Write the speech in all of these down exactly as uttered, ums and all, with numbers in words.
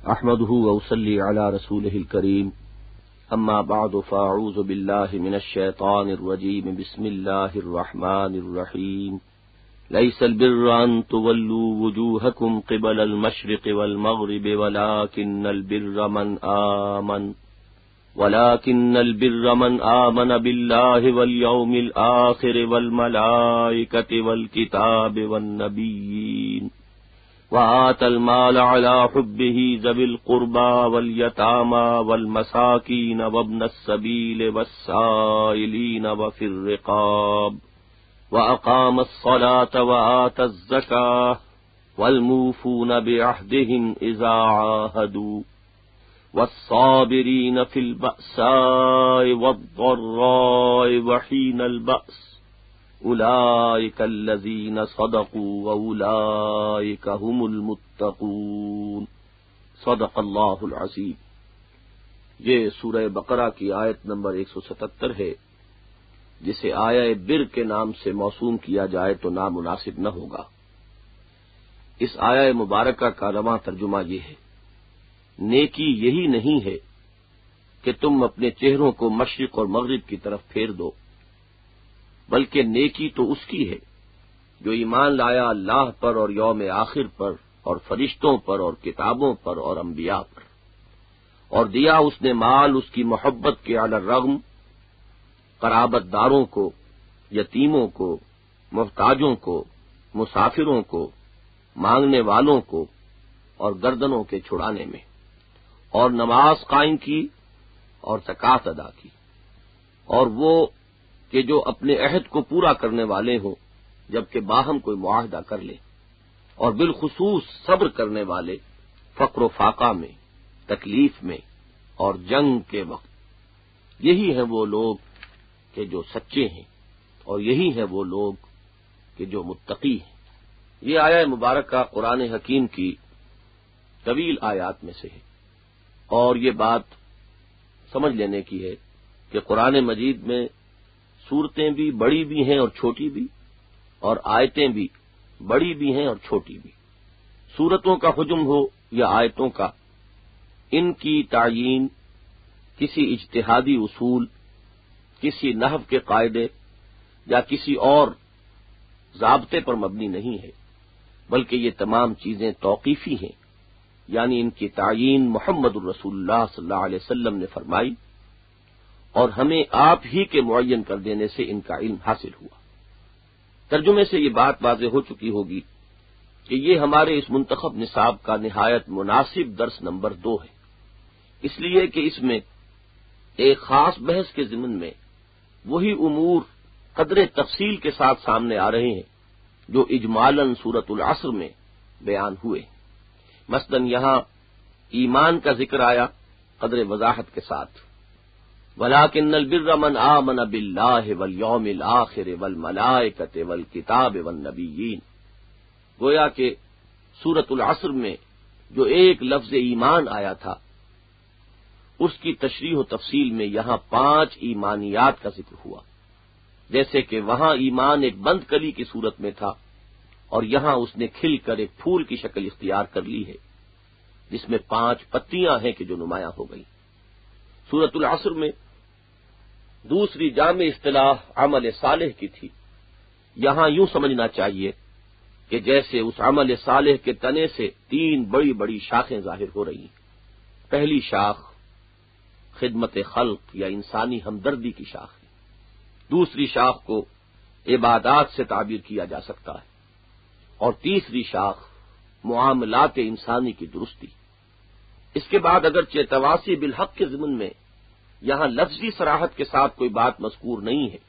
احمدہ واصلی علی رسولہ الکریم اما بعد فاعوذ باللہ من الشیطان الرجیم بسم اللہ الرحمن الرحیم لیس البر ان تولوا وجوہکم قبل المشرق والمغرب ولکن البر من آمن ولكن البر من آمن بالله واليوم الآخر والملائكة والكتاب والنبيين وآتى المال على حبه ذوي القربى واليتامى والمساكين وابن السبيل والسائلين وفي الرقاب وأقام الصلاة وآتى الزكاة والموفون بعهدهم إذا عاهدوا والصابرين في البأساء والضراء وحين البأس أولئك الذين صدقوا وأولئك هم المتقون صدق اللہ العظیم۔ یہ سورہ بقرہ کی آیت نمبر ایک سو ستتر ہے، جسے آیہ بر کے نام سے موسوم کیا جائے تو نامناسب نہ ہوگا۔ اس آیہ مبارکہ کا رواں ترجمہ یہ ہے: نیکی یہی نہیں ہے کہ تم اپنے چہروں کو مشرق اور مغرب کی طرف پھیر دو، بلکہ نیکی تو اس کی ہے جو ایمان لایا اللہ پر اور یوم آخر پر اور فرشتوں پر اور کتابوں پر اور انبیاء پر، اور دیا اس نے مال اس کی محبت کے علی الرغم قرابت داروں کو، یتیموں کو، محتاجوں کو، مسافروں کو، مانگنے والوں کو اور گردنوں کے چھڑانے میں، اور نماز قائم کی اور زکوٰۃ ادا کی، اور وہ کہ جو اپنے عہد کو پورا کرنے والے ہوں جبکہ باہم کوئی معاہدہ کر لیں، اور بالخصوص صبر کرنے والے فقر و فاقہ میں، تکلیف میں اور جنگ کے وقت۔ یہی ہیں وہ لوگ کہ جو سچے ہیں، اور یہی ہیں وہ لوگ کہ جو متقی ہیں۔ یہ آیہ مبارکہ قرآن حکیم کی طویل آیات میں سے ہے، اور یہ بات سمجھ لینے کی ہے کہ قرآن مجید میں سورتیں بھی بڑی بھی ہیں اور چھوٹی بھی، اور آیتیں بھی بڑی بھی ہیں اور چھوٹی بھی۔ سورتوں کا حجم ہو یا آیتوں کا، ان کی تعیین کسی اجتہادی اصول، کسی نحو کے قاعدے یا کسی اور ضابطے پر مبنی نہیں ہے، بلکہ یہ تمام چیزیں توقیفی ہیں، یعنی ان کی تعیین محمد الرسول اللہ صلی اللہ علیہ وسلم نے فرمائی، اور ہمیں آپ ہی کے معین کر دینے سے ان کا علم حاصل ہوا۔ ترجمے سے یہ بات واضح ہو چکی ہوگی کہ یہ ہمارے اس منتخب نصاب کا نہایت مناسب درس نمبر دو ہے، اس لیے کہ اس میں ایک خاص بحث کے ضمن میں وہی امور قدر تفصیل کے ساتھ سامنے آ رہے ہیں جو اجمالاً سورۃ العصر میں بیان ہوئے۔ مثلاً یہاں ایمان کا ذکر آیا قدر وضاحت کے ساتھ، وَلَٰكِنَّ الْبِرَّ مَنْ آمَنَ بِاللَّهِ وَالْيَوْمِ الْآخِرِ وَالْمَلَائِكَةِ وَالْكِتَابِ وَالنَّبِيِّينَ۔ گویا کہ سورۃ العصر میں جو ایک لفظ ایمان آیا تھا، اس کی تشریح و تفصیل میں یہاں پانچ ایمانیات کا ذکر ہوا، جیسے کہ وہاں ایمان ایک بند کلی کی صورت میں تھا، اور یہاں اس نے کھل کر ایک پھول کی شکل اختیار کر لی ہے، جس میں پانچ پتیاں ہیں کہ جو نمایاں ہو گئی۔ سورۃ العصر میں دوسری جامع اصطلاح عمل صالح کی تھی۔ یہاں یوں سمجھنا چاہیے کہ جیسے اس عمل صالح کے تنے سے تین بڑی بڑی شاخیں ظاہر ہو رہی ہیں۔ پہلی شاخ خدمت خلق یا انسانی ہمدردی کی شاخ ہے، دوسری شاخ کو عبادات سے تعبیر کیا جا سکتا ہے، اور تیسری شاخ معاملات انسانی کی درستی۔ اس کے بعد اگرچہ تواصی بالحق کے ضمن میں یہاں لفظی صراحت کے ساتھ کوئی بات مذکور نہیں ہے،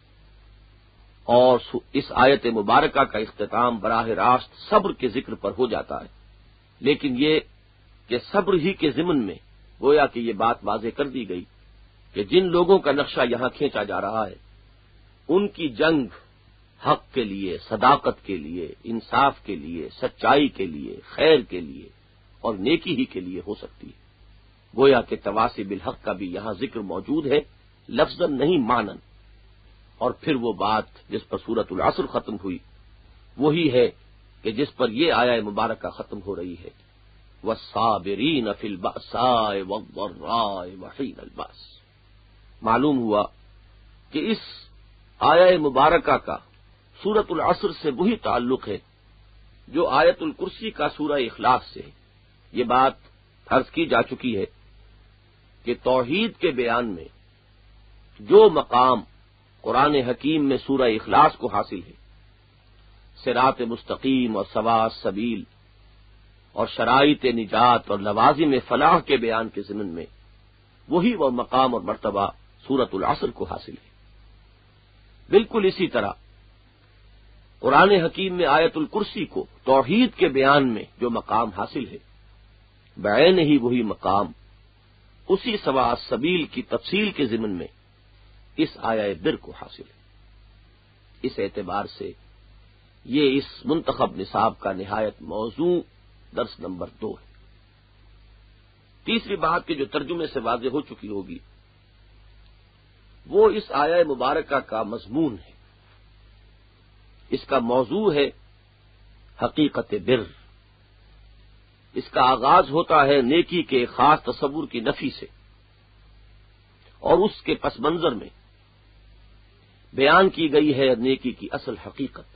اور اس آیت مبارکہ کا اختتام براہ راست صبر کے ذکر پر ہو جاتا ہے، لیکن یہ کہ صبر ہی کے ضمن میں گویا کہ یہ بات واضح کر دی گئی کہ جن لوگوں کا نقشہ یہاں کھینچا جا رہا ہے، ان کی جنگ حق کے لیے، صداقت کے لیے، انصاف کے لیے، سچائی کے لیے، خیر کے لیے اور نیکی ہی کے لیے ہو سکتی ہے۔ گویا کہ تواصی بالحق کا بھی یہاں ذکر موجود ہے، لفظاً نہیں معنن۔ اور پھر وہ بات جس پر سورۃ العصر ختم ہوئی وہی ہے کہ جس پر یہ آیہ مبارکہ ختم ہو رہی ہے، والصابرین فی البأساء والضراء وحین البأس۔ معلوم ہوا کہ اس آیہ مبارکہ کا سورۃ العصر سے وہی تعلق ہے جو آیت الکرسی کا سورہ اخلاص سے ہے۔ یہ بات عرض کی جا چکی ہے کہ توحید کے بیان میں جو مقام قرآن حکیم میں سورہ اخلاص کو حاصل ہے، صراط مستقیم اور سواء السبیل اور شرائط نجات اور لوازم فلاح کے بیان کے ضمن میں وہی وہ مقام اور مرتبہ سورۃ العصر کو حاصل ہے۔ بالکل اسی طرح قرآن حکیم میں آیت الکرسی کو توحید کے بیان میں جو مقام حاصل ہے، بعین ہی وہی مقام اسی سواء السبیل کی تفصیل کے ضمن میں اس آیہ بر کو حاصل ہے۔ اس اعتبار سے یہ اس منتخب نصاب کا نہایت موضوع درس نمبر دو ہے۔ تیسری بات کہ جو ترجمے سے واضح ہو چکی ہوگی وہ اس آیہ مبارکہ کا مضمون ہے، اس کا موضوع ہے حقیقت بر۔ اس کا آغاز ہوتا ہے نیکی کے ایک خاص تصور کی نفی سے، اور اس کے پس منظر میں بیان کی گئی ہے نیکی کی اصل حقیقت،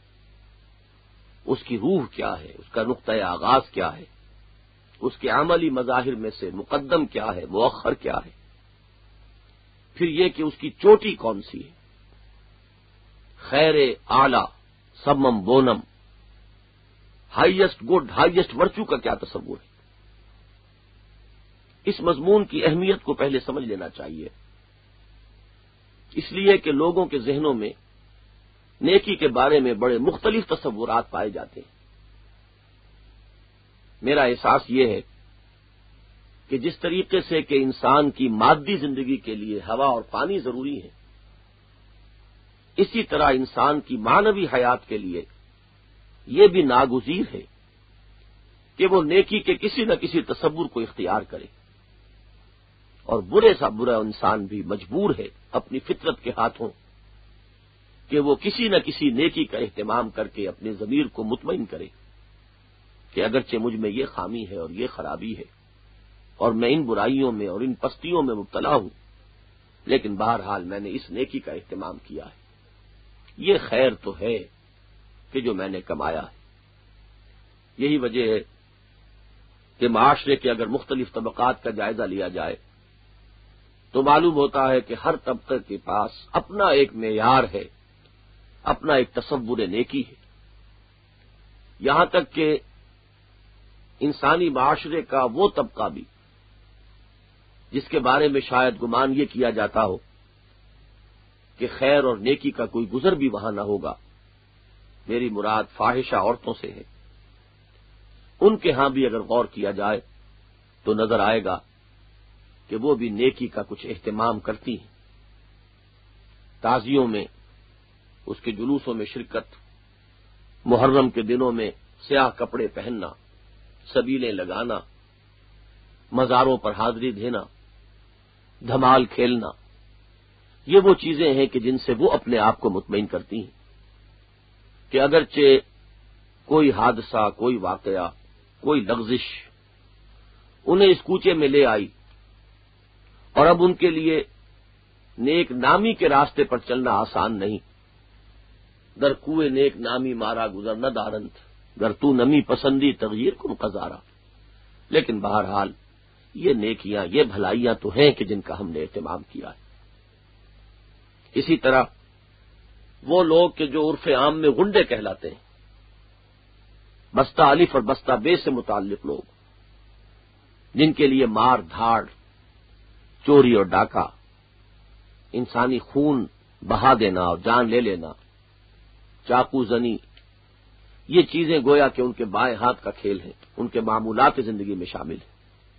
اس کی روح کیا ہے، اس کا نقطۂ آغاز کیا ہے، اس کے عملی مظاہر میں سے مقدم کیا ہے، مؤخر کیا ہے، پھر یہ کہ اس کی چوٹی کون سی ہے، خیر اعلی سمم بونم، ہائیسٹ گڈ ہائیسٹ ورچو کا کیا تصور ہے۔ اس مضمون کی اہمیت کو پہلے سمجھ لینا چاہیے، اس لیے کہ لوگوں کے ذہنوں میں نیکی کے بارے میں بڑے مختلف تصورات پائے جاتے ہیں۔ میرا احساس یہ ہے کہ جس طریقے سے کہ انسان کی مادی زندگی کے لیے ہوا اور پانی ضروری ہے، اسی طرح انسان کی معنوی حیات کے لیے یہ بھی ناگزیر ہے کہ وہ نیکی کے کسی نہ کسی تصور کو اختیار کرے، اور برے سا برا انسان بھی مجبور ہے اپنی فطرت کے ہاتھوں کہ وہ کسی نہ کسی نیکی کا اہتمام کر کے اپنے ضمیر کو مطمئن کرے کہ اگرچہ مجھ میں یہ خامی ہے اور یہ خرابی ہے اور میں ان برائیوں میں اور ان پستیوں میں مبتلا ہوں، لیکن بہرحال میں نے اس نیکی کا اہتمام کیا ہے، یہ خیر تو ہے کہ جو میں نے کمایا ہے۔ یہی وجہ ہے کہ معاشرے کے اگر مختلف طبقات کا جائزہ لیا جائے تو معلوم ہوتا ہے کہ ہر طبقے کے پاس اپنا ایک معیار ہے، اپنا ایک تصور نیکی ہے، یہاں تک کہ انسانی معاشرے کا وہ طبقہ بھی جس کے بارے میں شاید گمان یہ کیا جاتا ہو کہ خیر اور نیکی کا کوئی گزر بھی وہاں نہ ہوگا، میری مراد فاحشہ عورتوں سے ہے، ان کے ہاں بھی اگر غور کیا جائے تو نظر آئے گا کہ وہ بھی نیکی کا کچھ اہتمام کرتی ہیں۔ تعزیوں میں، اس کے جلوسوں میں شرکت، محرم کے دنوں میں سیاہ کپڑے پہننا، سبیلیں لگانا، مزاروں پر حاضری دینا، دھمال کھیلنا، یہ وہ چیزیں ہیں کہ جن سے وہ اپنے آپ کو مطمئن کرتی ہیں کہ اگرچہ کوئی حادثہ، کوئی واقعہ، کوئی لغزش انہیں اس کوچے میں لے آئی اور اب ان کے لیے نیک نامی کے راستے پر چلنا آسان نہیں، در کوئے نیک نامی مارا گزر نہ دارنت، گر تو نمی پسندی تغیر کن قزارا، لیکن بہرحال یہ نیکیاں، یہ بھلائیاں تو ہیں کہ جن کا ہم نے اہتمام کیا ہے۔ اسی طرح وہ لوگ کہ جو عرف عام میں غنڈے کہلاتے ہیں، بستہ الف اور بستہ بے سے متعلق لوگ، جن کے لیے مار دھاڑ، چوری اور ڈاکہ، انسانی خون بہا دینا اور جان لے لینا، چاقو زنی، یہ چیزیں گویا کہ ان کے بائیں ہاتھ کا کھیل ہیں، ان کے معمولات زندگی میں شامل ہیں۔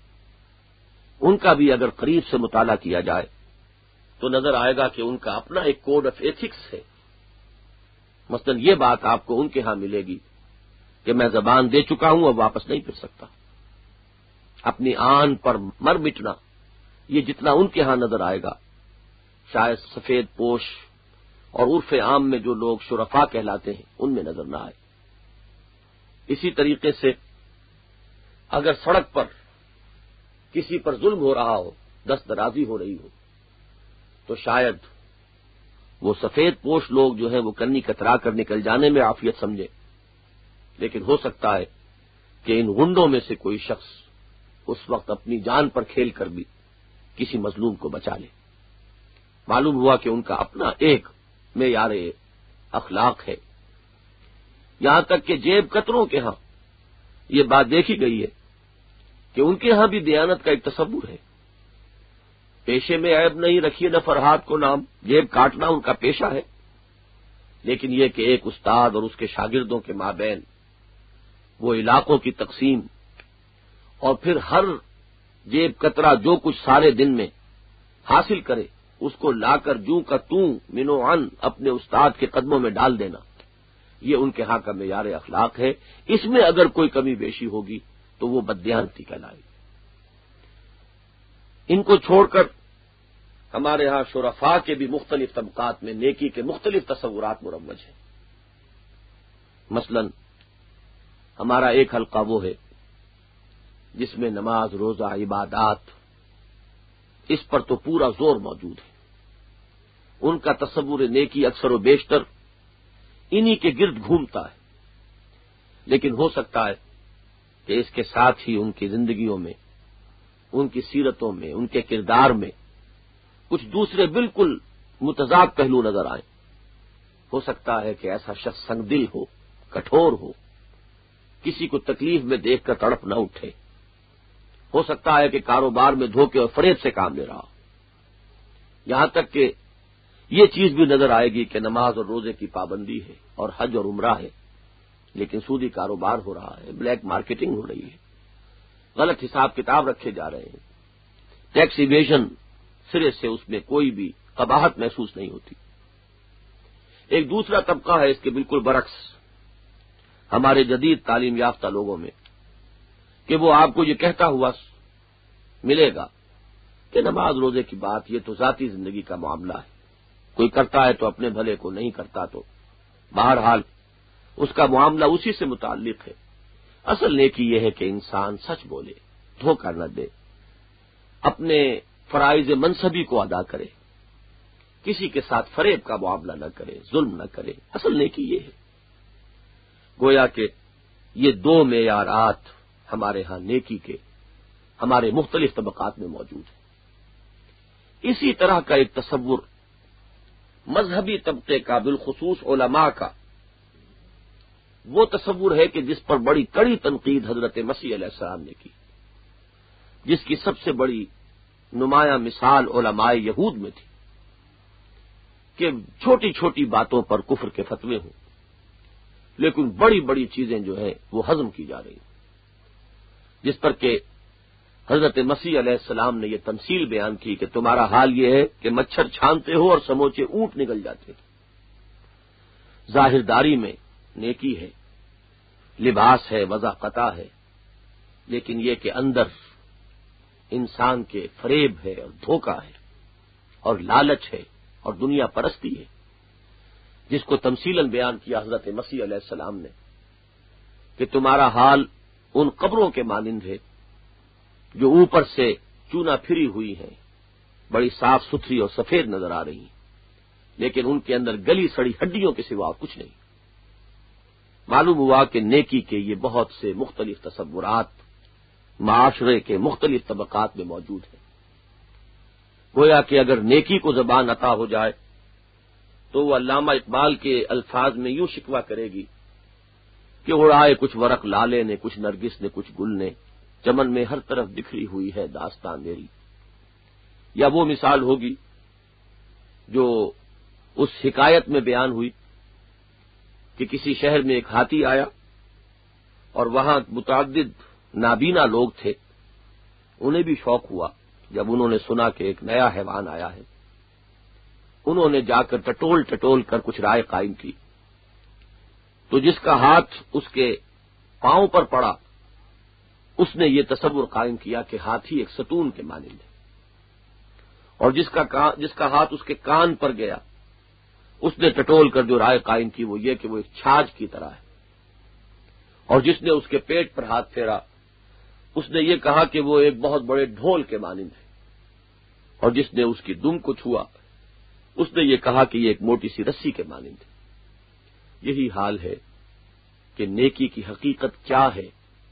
ان کا بھی اگر قریب سے مطالعہ کیا جائے تو نظر آئے گا کہ ان کا اپنا ایک کوڈ آف ایتھکس ہے۔ مثلا یہ بات آپ کو ان کے ہاں ملے گی کہ میں زبان دے چکا ہوں اب واپس نہیں پھر سکتا، اپنی آن پر مر مٹنا، یہ جتنا ان کے ہاں نظر آئے گا شاید سفید پوش اور عرف عام میں جو لوگ شرفاء کہلاتے ہیں ان میں نظر نہ آئے۔ اسی طریقے سے اگر سڑک پر کسی پر ظلم ہو رہا ہو، دست درازی ہو رہی ہو، تو شاید وہ سفید پوش لوگ جو ہیں وہ کنی کترا کر نکل جانے میں عافیت سمجھے، لیکن ہو سکتا ہے کہ ان غنڈوں میں سے کوئی شخص اس وقت اپنی جان پر کھیل کر بھی کسی مظلوم کو بچا لے۔ معلوم ہوا کہ ان کا اپنا ایک معیار اخلاق ہے، یہاں تک کہ جیب کتروں کے ہاں یہ بات دیکھی گئی ہے کہ ان کے ہاں بھی دیانت کا ایک تصور ہے۔ پیشے میں عیب نہیں، رکھیے نہ فرہاد کو نام، جیب کاٹنا ان کا پیشہ ہے، لیکن یہ کہ ایک استاد اور اس کے شاگردوں کے مابین وہ علاقوں کی تقسیم، اور پھر ہر جیب کترا جو کچھ سارے دن میں حاصل کرے اس کو لا کر جوں کا توں منو عن اپنے استاد کے قدموں میں ڈال دینا، یہ ان کے ہاں کا معیار اخلاق ہے۔ اس میں اگر کوئی کمی بیشی ہوگی تو وہ بددیانتی کہلائے گی۔ ان کو چھوڑ کر ہمارے ہاں شرفاء کے بھی مختلف طبقات میں نیکی کے مختلف تصورات مروج ہیں۔ مثلا ہمارا ایک حلقہ وہ ہے جس میں نماز، روزہ، عبادات، اس پر تو پورا زور موجود ہے۔ ان کا تصور نیکی اکثر و بیشتر انہی کے گرد گھومتا ہے، لیکن ہو سکتا ہے کہ اس کے ساتھ ہی ان کی زندگیوں میں، ان کی سیرتوں میں، ان کے کردار میں کچھ دوسرے بالکل متضاد پہلو نظر آئیں۔ ہو سکتا ہے کہ ایسا شخص سنگ دل ہو، کٹھور ہو، کسی کو تکلیف میں دیکھ کر تڑپ نہ اٹھے۔ ہو سکتا ہے کہ کاروبار میں دھوکے اور فریب سے کام لے رہا ہو، یہاں تک کہ یہ چیز بھی نظر آئے گی کہ نماز اور روزے کی پابندی ہے اور حج اور عمرہ ہے، لیکن سودی کاروبار ہو رہا ہے، بلیک مارکیٹنگ ہو رہی ہے، غلط حساب کتاب رکھے جا رہے ہیں، ٹیکس ایویژن سرے سے اس میں کوئی بھی قباحت محسوس نہیں ہوتی۔ ایک دوسرا طبقہ ہے اس کے بالکل برعکس ہمارے جدید تعلیم یافتہ لوگوں میں، کہ وہ آپ کو یہ کہتا ہوا ملے گا کہ نماز روزے کی بات یہ تو ذاتی زندگی کا معاملہ ہے، کوئی کرتا ہے تو اپنے بھلے کو، نہیں کرتا تو بہرحال اس کا معاملہ اسی سے متعلق ہے۔ اصل نیکی یہ ہے کہ انسان سچ بولے، دھوکہ نہ دے، اپنے فرائض منصبی کو ادا کرے، کسی کے ساتھ فریب کا معاملہ نہ کرے، ظلم نہ کرے، اصل نیکی یہ ہے۔ گویا کہ یہ دو معیارات ہمارے ہاں نیکی کے ہمارے مختلف طبقات میں موجود ہیں۔ اسی طرح کا ایک تصور مذہبی طبقے کا، بالخصوص علماء کا، وہ تصور ہے کہ جس پر بڑی کڑی تنقید حضرت مسیح علیہ السلام نے کی، جس کی سب سے بڑی نمایاں مثال علماء یہود میں تھی کہ چھوٹی چھوٹی باتوں پر کفر کے فتوے ہوں، لیکن بڑی بڑی چیزیں جو ہیں وہ ہضم کی جا رہی ہیں، جس پر کہ حضرت مسیح علیہ السلام نے یہ تمثیل بیان کی کہ تمہارا حال یہ ہے کہ مچھر چھانتے ہو اور سموچے اونٹ نکل جاتے ہو۔ ظاہرداری میں نیکی ہے، لباس ہے، وضاقتہ ہے، لیکن یہ کہ اندر انسان کے فریب ہے اور دھوکہ ہے اور لالچ ہے اور دنیا پرستی ہے، جس کو تمثیلاً بیان کیا حضرت مسیح علیہ السلام نے کہ تمہارا حال ان قبروں کے مانند ہے جو اوپر سے چونا پھری ہوئی ہیں، بڑی صاف ستھری اور سفید نظر آ رہی ہیں، لیکن ان کے اندر گلی سڑی ہڈیوں کے سوا کچھ نہیں۔ معلوم ہوا کہ نیکی کے یہ بہت سے مختلف تصورات معاشرے کے مختلف طبقات میں موجود ہیں۔ گویا کہ اگر نیکی کو زبان عطا ہو جائے تو وہ علامہ اقبال کے الفاظ میں یوں شکوہ کرے گی کہ اڑائے کچھ ورق لالے نے، کچھ نرگس نے، کچھ گل نے، چمن میں ہر طرف بکھری ہوئی ہے داستان میری۔ یا وہ مثال ہوگی جو اس حکایت میں بیان ہوئی کہ کسی شہر میں ایک ہاتھی آیا اور وہاں متعدد نابینا لوگ تھے، انہیں بھی شوق ہوا جب انہوں نے سنا کہ ایک نیا حیوان آیا ہے، انہوں نے جا کر ٹٹول ٹٹول کر کچھ رائے قائم کی، تو جس کا ہاتھ اس کے پاؤں پر پڑا اس نے یہ تصور قائم کیا کہ ہاتھی ایک ستون کے مانند ہے، اور جس کا جس کا ہاتھ اس کے کان پر گیا اس نے ٹٹول کر جو رائے قائم کی وہ یہ کہ وہ ایک چھاج کی طرح ہے، اور جس نے اس کے پیٹ پر ہاتھ پھیرا اس نے یہ کہا کہ وہ ایک بہت بڑے ڈھول کے مانند ہے، اور جس نے اس کی دم کو چھوا اس نے یہ کہا کہ یہ ایک موٹی سی رسی کے مانند ہے۔ یہی حال ہے کہ نیکی کی حقیقت کیا ہے،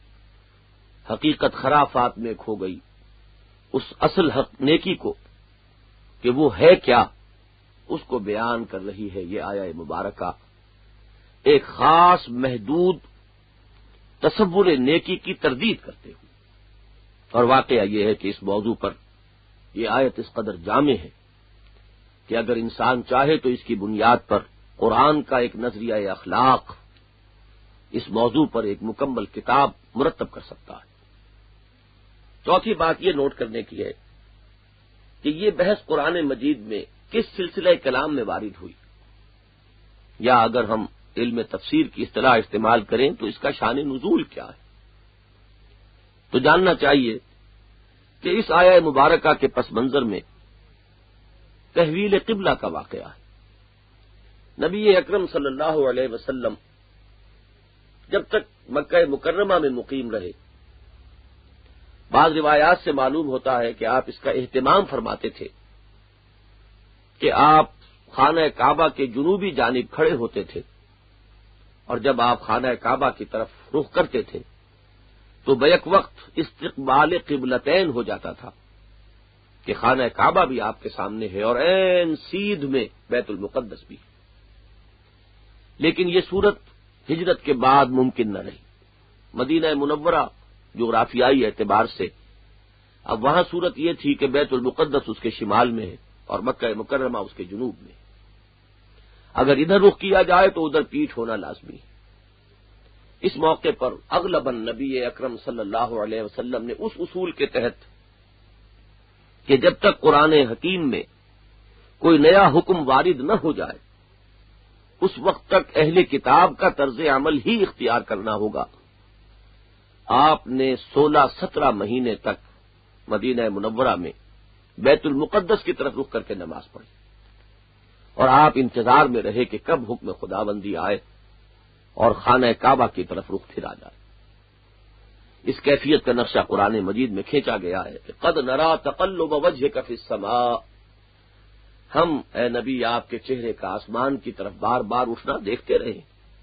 حقیقت خرافات میں کھو گئی۔ اس اصل حق نیکی کو کہ وہ ہے کیا، اس کو بیان کر رہی ہے یہ آیہ مبارکہ، ایک خاص محدود تصور نیکی کی تردید کرتے ہوئے۔ اور واقعہ یہ ہے کہ اس موضوع پر یہ آیت اس قدر جامع ہے کہ اگر انسان چاہے تو اس کی بنیاد پر قرآن کا ایک نظریہ اخلاق اس موضوع پر ایک مکمل کتاب مرتب کر سکتا ہے۔ چوتھی بات یہ نوٹ کرنے کی ہے کہ یہ بحث قرآن مجید میں کس سلسلہ کلام میں وارد ہوئی، یا اگر ہم علم تفسیر کی اصطلاح استعمال کریں تو اس کا شان نزول کیا ہے، تو جاننا چاہیے کہ اس آیہ مبارکہ کے پس منظر میں تحویل قبلہ کا واقعہ ہے۔ نبی اکرم صلی اللہ علیہ وسلم جب تک مکہ مکرمہ میں مقیم رہے، بعض روایات سے معلوم ہوتا ہے کہ آپ اس کا اہتمام فرماتے تھے کہ آپ خانہ کعبہ کے جنوبی جانب کھڑے ہوتے تھے، اور جب آپ خانہ کعبہ کی طرف رخ کرتے تھے تو بیک وقت استقبال قبلتین ہو جاتا تھا کہ خانہ کعبہ بھی آپ کے سامنے ہے اور عین سیدھ میں بیت المقدس بھی ہے۔ لیکن یہ صورت ہجرت کے بعد ممکن نہ رہی۔ مدینہ منورہ جغرافیائی اعتبار سے اب وہاں صورت یہ تھی کہ بیت المقدس اس کے شمال میں ہے اور مکہ مکرمہ اس کے جنوب میں۔ اگر ادھر رخ کیا جائے تو ادھر پیٹھ ہونا لازمی ہے۔ اس موقع پر اغلباً نبی اکرم صلی اللہ علیہ وسلم نے اس اصول کے تحت کہ جب تک قرآن حکیم میں کوئی نیا حکم وارد نہ ہو جائے اس وقت تک اہل کتاب کا طرز عمل ہی اختیار کرنا ہوگا، آپ نے سولہ سترہ مہینے تک مدینہ منورہ میں بیت المقدس کی طرف رخ کر کے نماز پڑھی، اور آپ انتظار میں رہے کہ کب حکم خداوندی آئے اور خانہ کعبہ کی طرف رخ پھرا جائے۔ اس کیفیت کا نقشہ قرآن مجید میں کھینچا گیا ہے کہ قد نرا تقلب وجهک فی السماء، ہم اے نبی آپ کے چہرے کا آسمان کی طرف بار بار اٹھنا دیکھتے رہے۔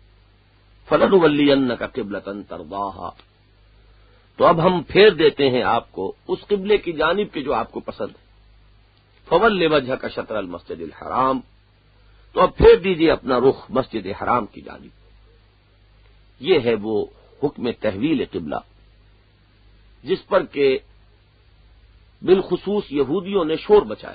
فلنولینک قبلۃ ترضاها، تو اب ہم پھیر دیتے ہیں آپ کو اس قبلے کی جانب کے جو آپ کو پسند ہے۔ فول وجهک شطر المسجد الحرام، تو اب پھیر دیجیے اپنا رخ مسجد حرام کی جانب۔ یہ ہے وہ حکم تحویل قبلہ جس پر کہ بالخصوص یہودیوں نے شور بچایا۔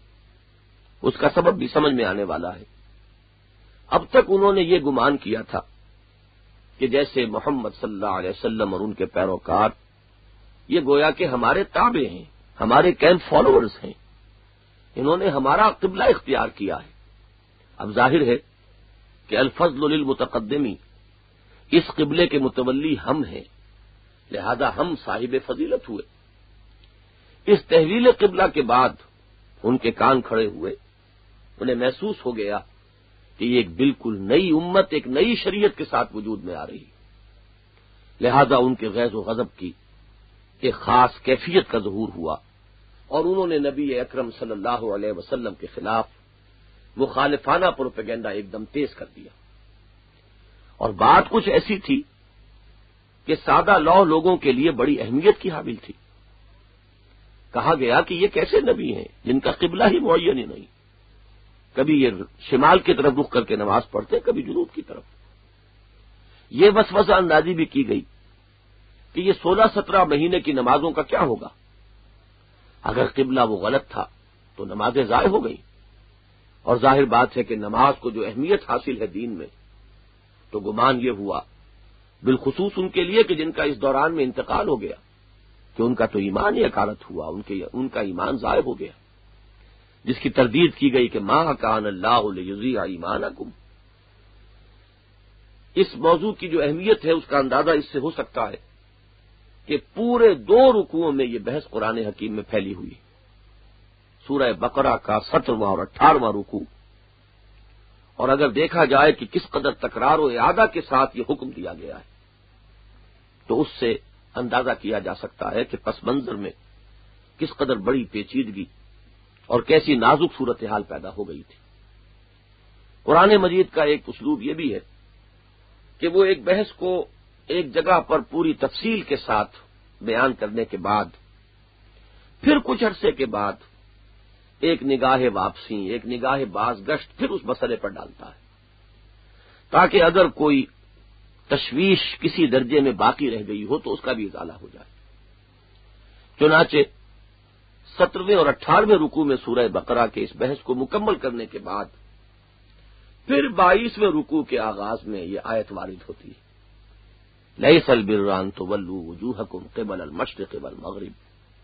اس کا سبب بھی سمجھ میں آنے والا ہے۔ اب تک انہوں نے یہ گمان کیا تھا کہ جیسے محمد صلی اللہ علیہ وسلم اور ان کے پیروکار یہ گویا کہ ہمارے تابع ہیں، ہمارے کیمپ فالوورز ہیں، انہوں نے ہمارا قبلہ اختیار کیا ہے۔ اب ظاہر ہے کہ الفضل للمتقدمی، اس قبلے کے متولی ہم ہیں، لہذا ہم صاحب فضیلت ہوئے۔ اس تحویل قبلہ کے بعد ان کے کان کھڑے ہوئے، انہیں محسوس ہو گیا کہ یہ ایک بالکل نئی امت ایک نئی شریعت کے ساتھ وجود میں آ رہی ہے، لہذا ان کے غیظ و غضب کی ایک خاص کیفیت کا ظہور ہوا، اور انہوں نے نبی اکرم صلی اللہ علیہ وسلم کے خلاف مخالفانہ پروپیگنڈا ایک دم تیز کر دیا۔ اور بات کچھ ایسی تھی کہ سادہ لوح لوگوں کے لیے بڑی اہمیت کی حامل تھی۔ کہا گیا کہ یہ کیسے نبی ہیں جن کا قبلہ ہی معین ہی نہیں، کبھی یہ شمال کی طرف رخ کر کے نماز پڑھتے، کبھی جنوب کی طرف۔ یہ وسوسہ اندازی بھی کی گئی کہ یہ سولہ سترہ مہینے کی نمازوں کا کیا ہوگا؟ اگر قبلہ وہ غلط تھا تو نمازیں ضائع ہو گئیں، اور ظاہر بات ہے کہ نماز کو جو اہمیت حاصل ہے دین میں، تو گمان یہ ہوا بالخصوص ان کے لیے کہ جن کا اس دوران میں انتقال ہو گیا کہ ان کا تو ایمان ہی اکارت ہوا، ان کے ان کا ایمان ضائع ہو گیا، جس کی تردید کی گئی کہ ما کان اللہ لیضیع ایمانکم۔ اس موضوع کی جو اہمیت ہے اس کا اندازہ اس سے ہو سکتا ہے کہ پورے دو رکوعوں میں یہ بحث قرآن حکیم میں پھیلی ہوئی۔ سورہ بقرہ کا سترواں اور اٹھارہواں رکوع، اور اگر دیکھا جائے کہ کس قدر تکرار و اعادہ کے ساتھ یہ حکم دیا گیا ہے تو اس سے اندازہ کیا جا سکتا ہے کہ پس منظر میں کس قدر بڑی پیچیدگی اور کیسی نازک صورتحال پیدا ہو گئی تھی۔ قرآن مجید کا ایک اسلوب یہ بھی ہے کہ وہ ایک بحث کو ایک جگہ پر پوری تفصیل کے ساتھ بیان کرنے کے بعد پھر کچھ عرصے کے بعد ایک نگاہ واپسی، ایک نگاہ باز گشت پھر اس مسئلے پر ڈالتا ہے، تاکہ اگر کوئی تشویش کسی درجے میں باقی رہ گئی ہو تو اس کا بھی ازالہ ہو جائے۔ چنانچہ سترویں اور اٹھارہویں رکوع میں سورہ بقرہ کے اس بحث کو مکمل کرنے کے بعد پھر بائیسویں رکوع کے آغاز میں یہ آیت وارد ہوتی ہے، لیس البر ان تولوا وجوہکم قبل المشرق والمغرب۔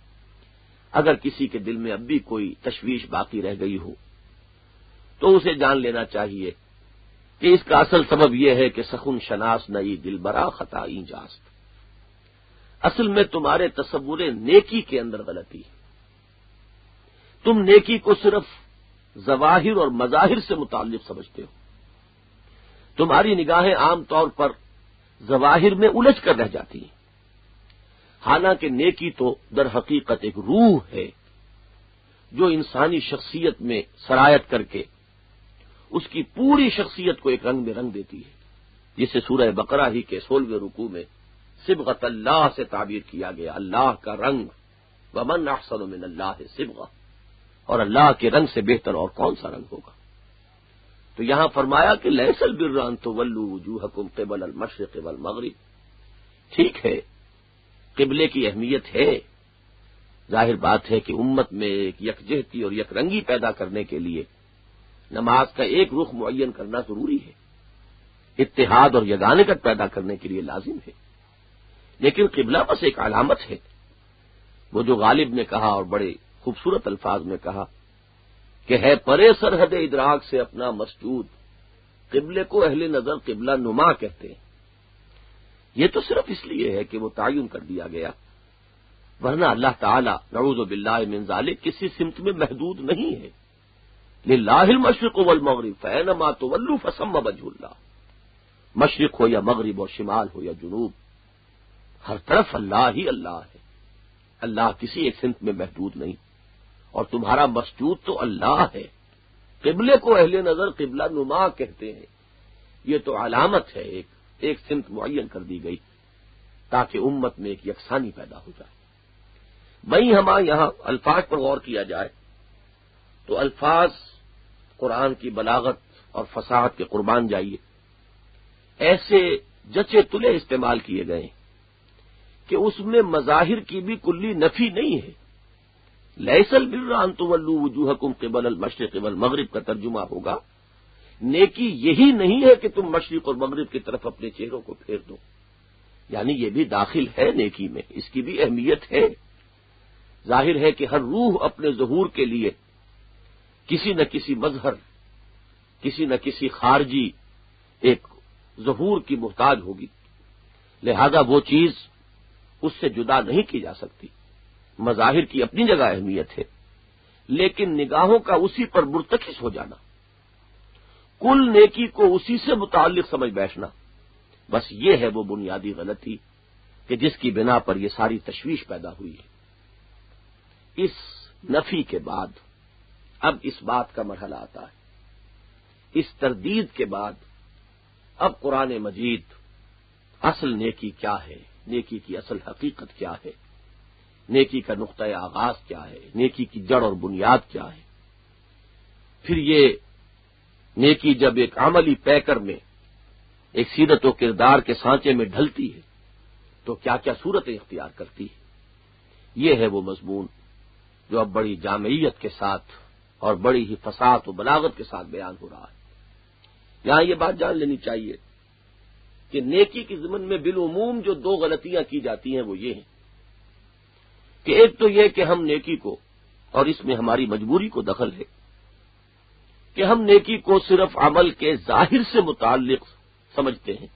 اگر کسی کے دل میں اب بھی کوئی تشویش باقی رہ گئی ہو تو اسے جان لینا چاہیے کہ اس کا اصل سبب یہ ہے کہ سخن شناس نئی دل برا خطائی جاست۔ اصل میں تمہارے تصور نیکی کے اندر غلطی ہے۔ تم نیکی کو صرف ظواہر اور مظاہر سے متعلق سمجھتے ہو، تمہاری نگاہیں عام طور پر ظواہر میں الجھ کر رہ جاتی ہیں، حالانکہ نیکی تو در حقیقت ایک روح ہے جو انسانی شخصیت میں سرایت کر کے اس کی پوری شخصیت کو ایک رنگ میں رنگ دیتی ہے، جسے سورہ بقرہ ہی کے سولہویں رکوع میں صبغۃ اللہ سے تعبیر کیا گیا، اللہ کا رنگ، ومن احسن من اللہ صبغہ، اور اللہ کے رنگ سے بہتر اور کون سا رنگ ہوگا۔ تو یہاں فرمایا کہ لیس البر ان تولوا وجوہکم قبل المشرق والمغرب۔ ٹھیک ہے، قبلے کی اہمیت ہے، ظاہر بات ہے کہ امت میں ایک یکجہتی اور یک رنگی پیدا کرنے کے لیے نماز کا ایک رخ معین کرنا ضروری ہے، اتحاد اور یگانگت پیدا کرنے کے لیے لازم ہے، لیکن قبلہ بس ایک علامت ہے۔ وہ جو غالب نے کہا اور بڑے خوبصورت الفاظ میں کہا کہ ہے پرے سرحد ادراک سے اپنا مسجود، قبلے کو اہل نظر قبلہ نما کہتے ہیں۔ یہ تو صرف اس لیے ہے کہ وہ تعین کر دیا گیا، ورنہ اللہ تعالی نعوذ باللہ من ذالک کسی سمت میں محدود نہیں ہے۔ للہ المشرق والمغرب فینما تولوا فثم وجہ اللہ، مشرق ہو یا مغرب اور شمال ہو یا جنوب، ہر طرف اللہ ہی اللہ ہے، اللہ کسی ایک سمت میں محدود نہیں، اور تمہارا مسجود تو اللہ ہے۔ قبلے کو اہل نظر قبلہ نما کہتے ہیں، یہ تو علامت ہے، ایک ایک سمت معین کر دی گئی تاکہ امت میں ایک یکسانی پیدا ہو جائے۔ وہیں ہمارے یہاں الفاظ پر غور کیا جائے تو الفاظ قرآن کی بلاغت اور فصاحت کے قربان جائیے، ایسے جچے تلے استعمال کیے گئے کہ اس میں مظاہر کی بھی کلی نفی نہیں ہے۔ لیس البر ان تولوا وجوہکم قبل المشرق والمغرب کا ترجمہ ہوگا نیکی یہی نہیں ہے کہ تم مشرق اور مغرب کی طرف اپنے چہروں کو پھیر دو، یعنی یہ بھی داخل ہے نیکی میں، اس کی بھی اہمیت ہے۔ ظاہر ہے کہ ہر روح اپنے ظہور کے لیے کسی نہ کسی مظہر، کسی نہ کسی خارجی ایک ظہور کی محتاج ہوگی، لہذا وہ چیز اس سے جدا نہیں کی جا سکتی۔ مظاہر کی اپنی جگہ اہمیت ہے، لیکن نگاہوں کا اسی پر مرتکز ہو جانا، کل نیکی کو اسی سے متعلق سمجھ بیٹھنا، بس یہ ہے وہ بنیادی غلطی کہ جس کی بنا پر یہ ساری تشویش پیدا ہوئی ہے۔ اس نفی کے بعد اب اس بات کا مرحلہ آتا ہے، اس تردید کے بعد اب قرآن مجید اصل نیکی کیا ہے، نیکی کی اصل حقیقت کیا ہے، نیکی کا نقطۂ آغاز کیا ہے، نیکی کی جڑ اور بنیاد کیا ہے۔ پھر یہ نیکی جب ایک عملی پیکر میں ایک سیرت و کردار کے سانچے میں ڈھلتی ہے تو کیا کیا صورتیں اختیار کرتی ہے، یہ ہے وہ مضمون جو اب بڑی جامعیت کے ساتھ اور بڑی ہی فصاحت و بلاغت کے ساتھ بیان ہو رہا ہے۔ یہاں یہ بات جان لینی چاہیے کہ نیکی کی ضمن میں بالعموم جو دو غلطیاں کی جاتی ہیں وہ یہ ہیں کہ ایک تو یہ کہ ہم نیکی کو، اور اس میں ہماری مجبوری کو دخل ہے، کہ ہم نیکی کو صرف عمل کے ظاہر سے متعلق سمجھتے ہیں،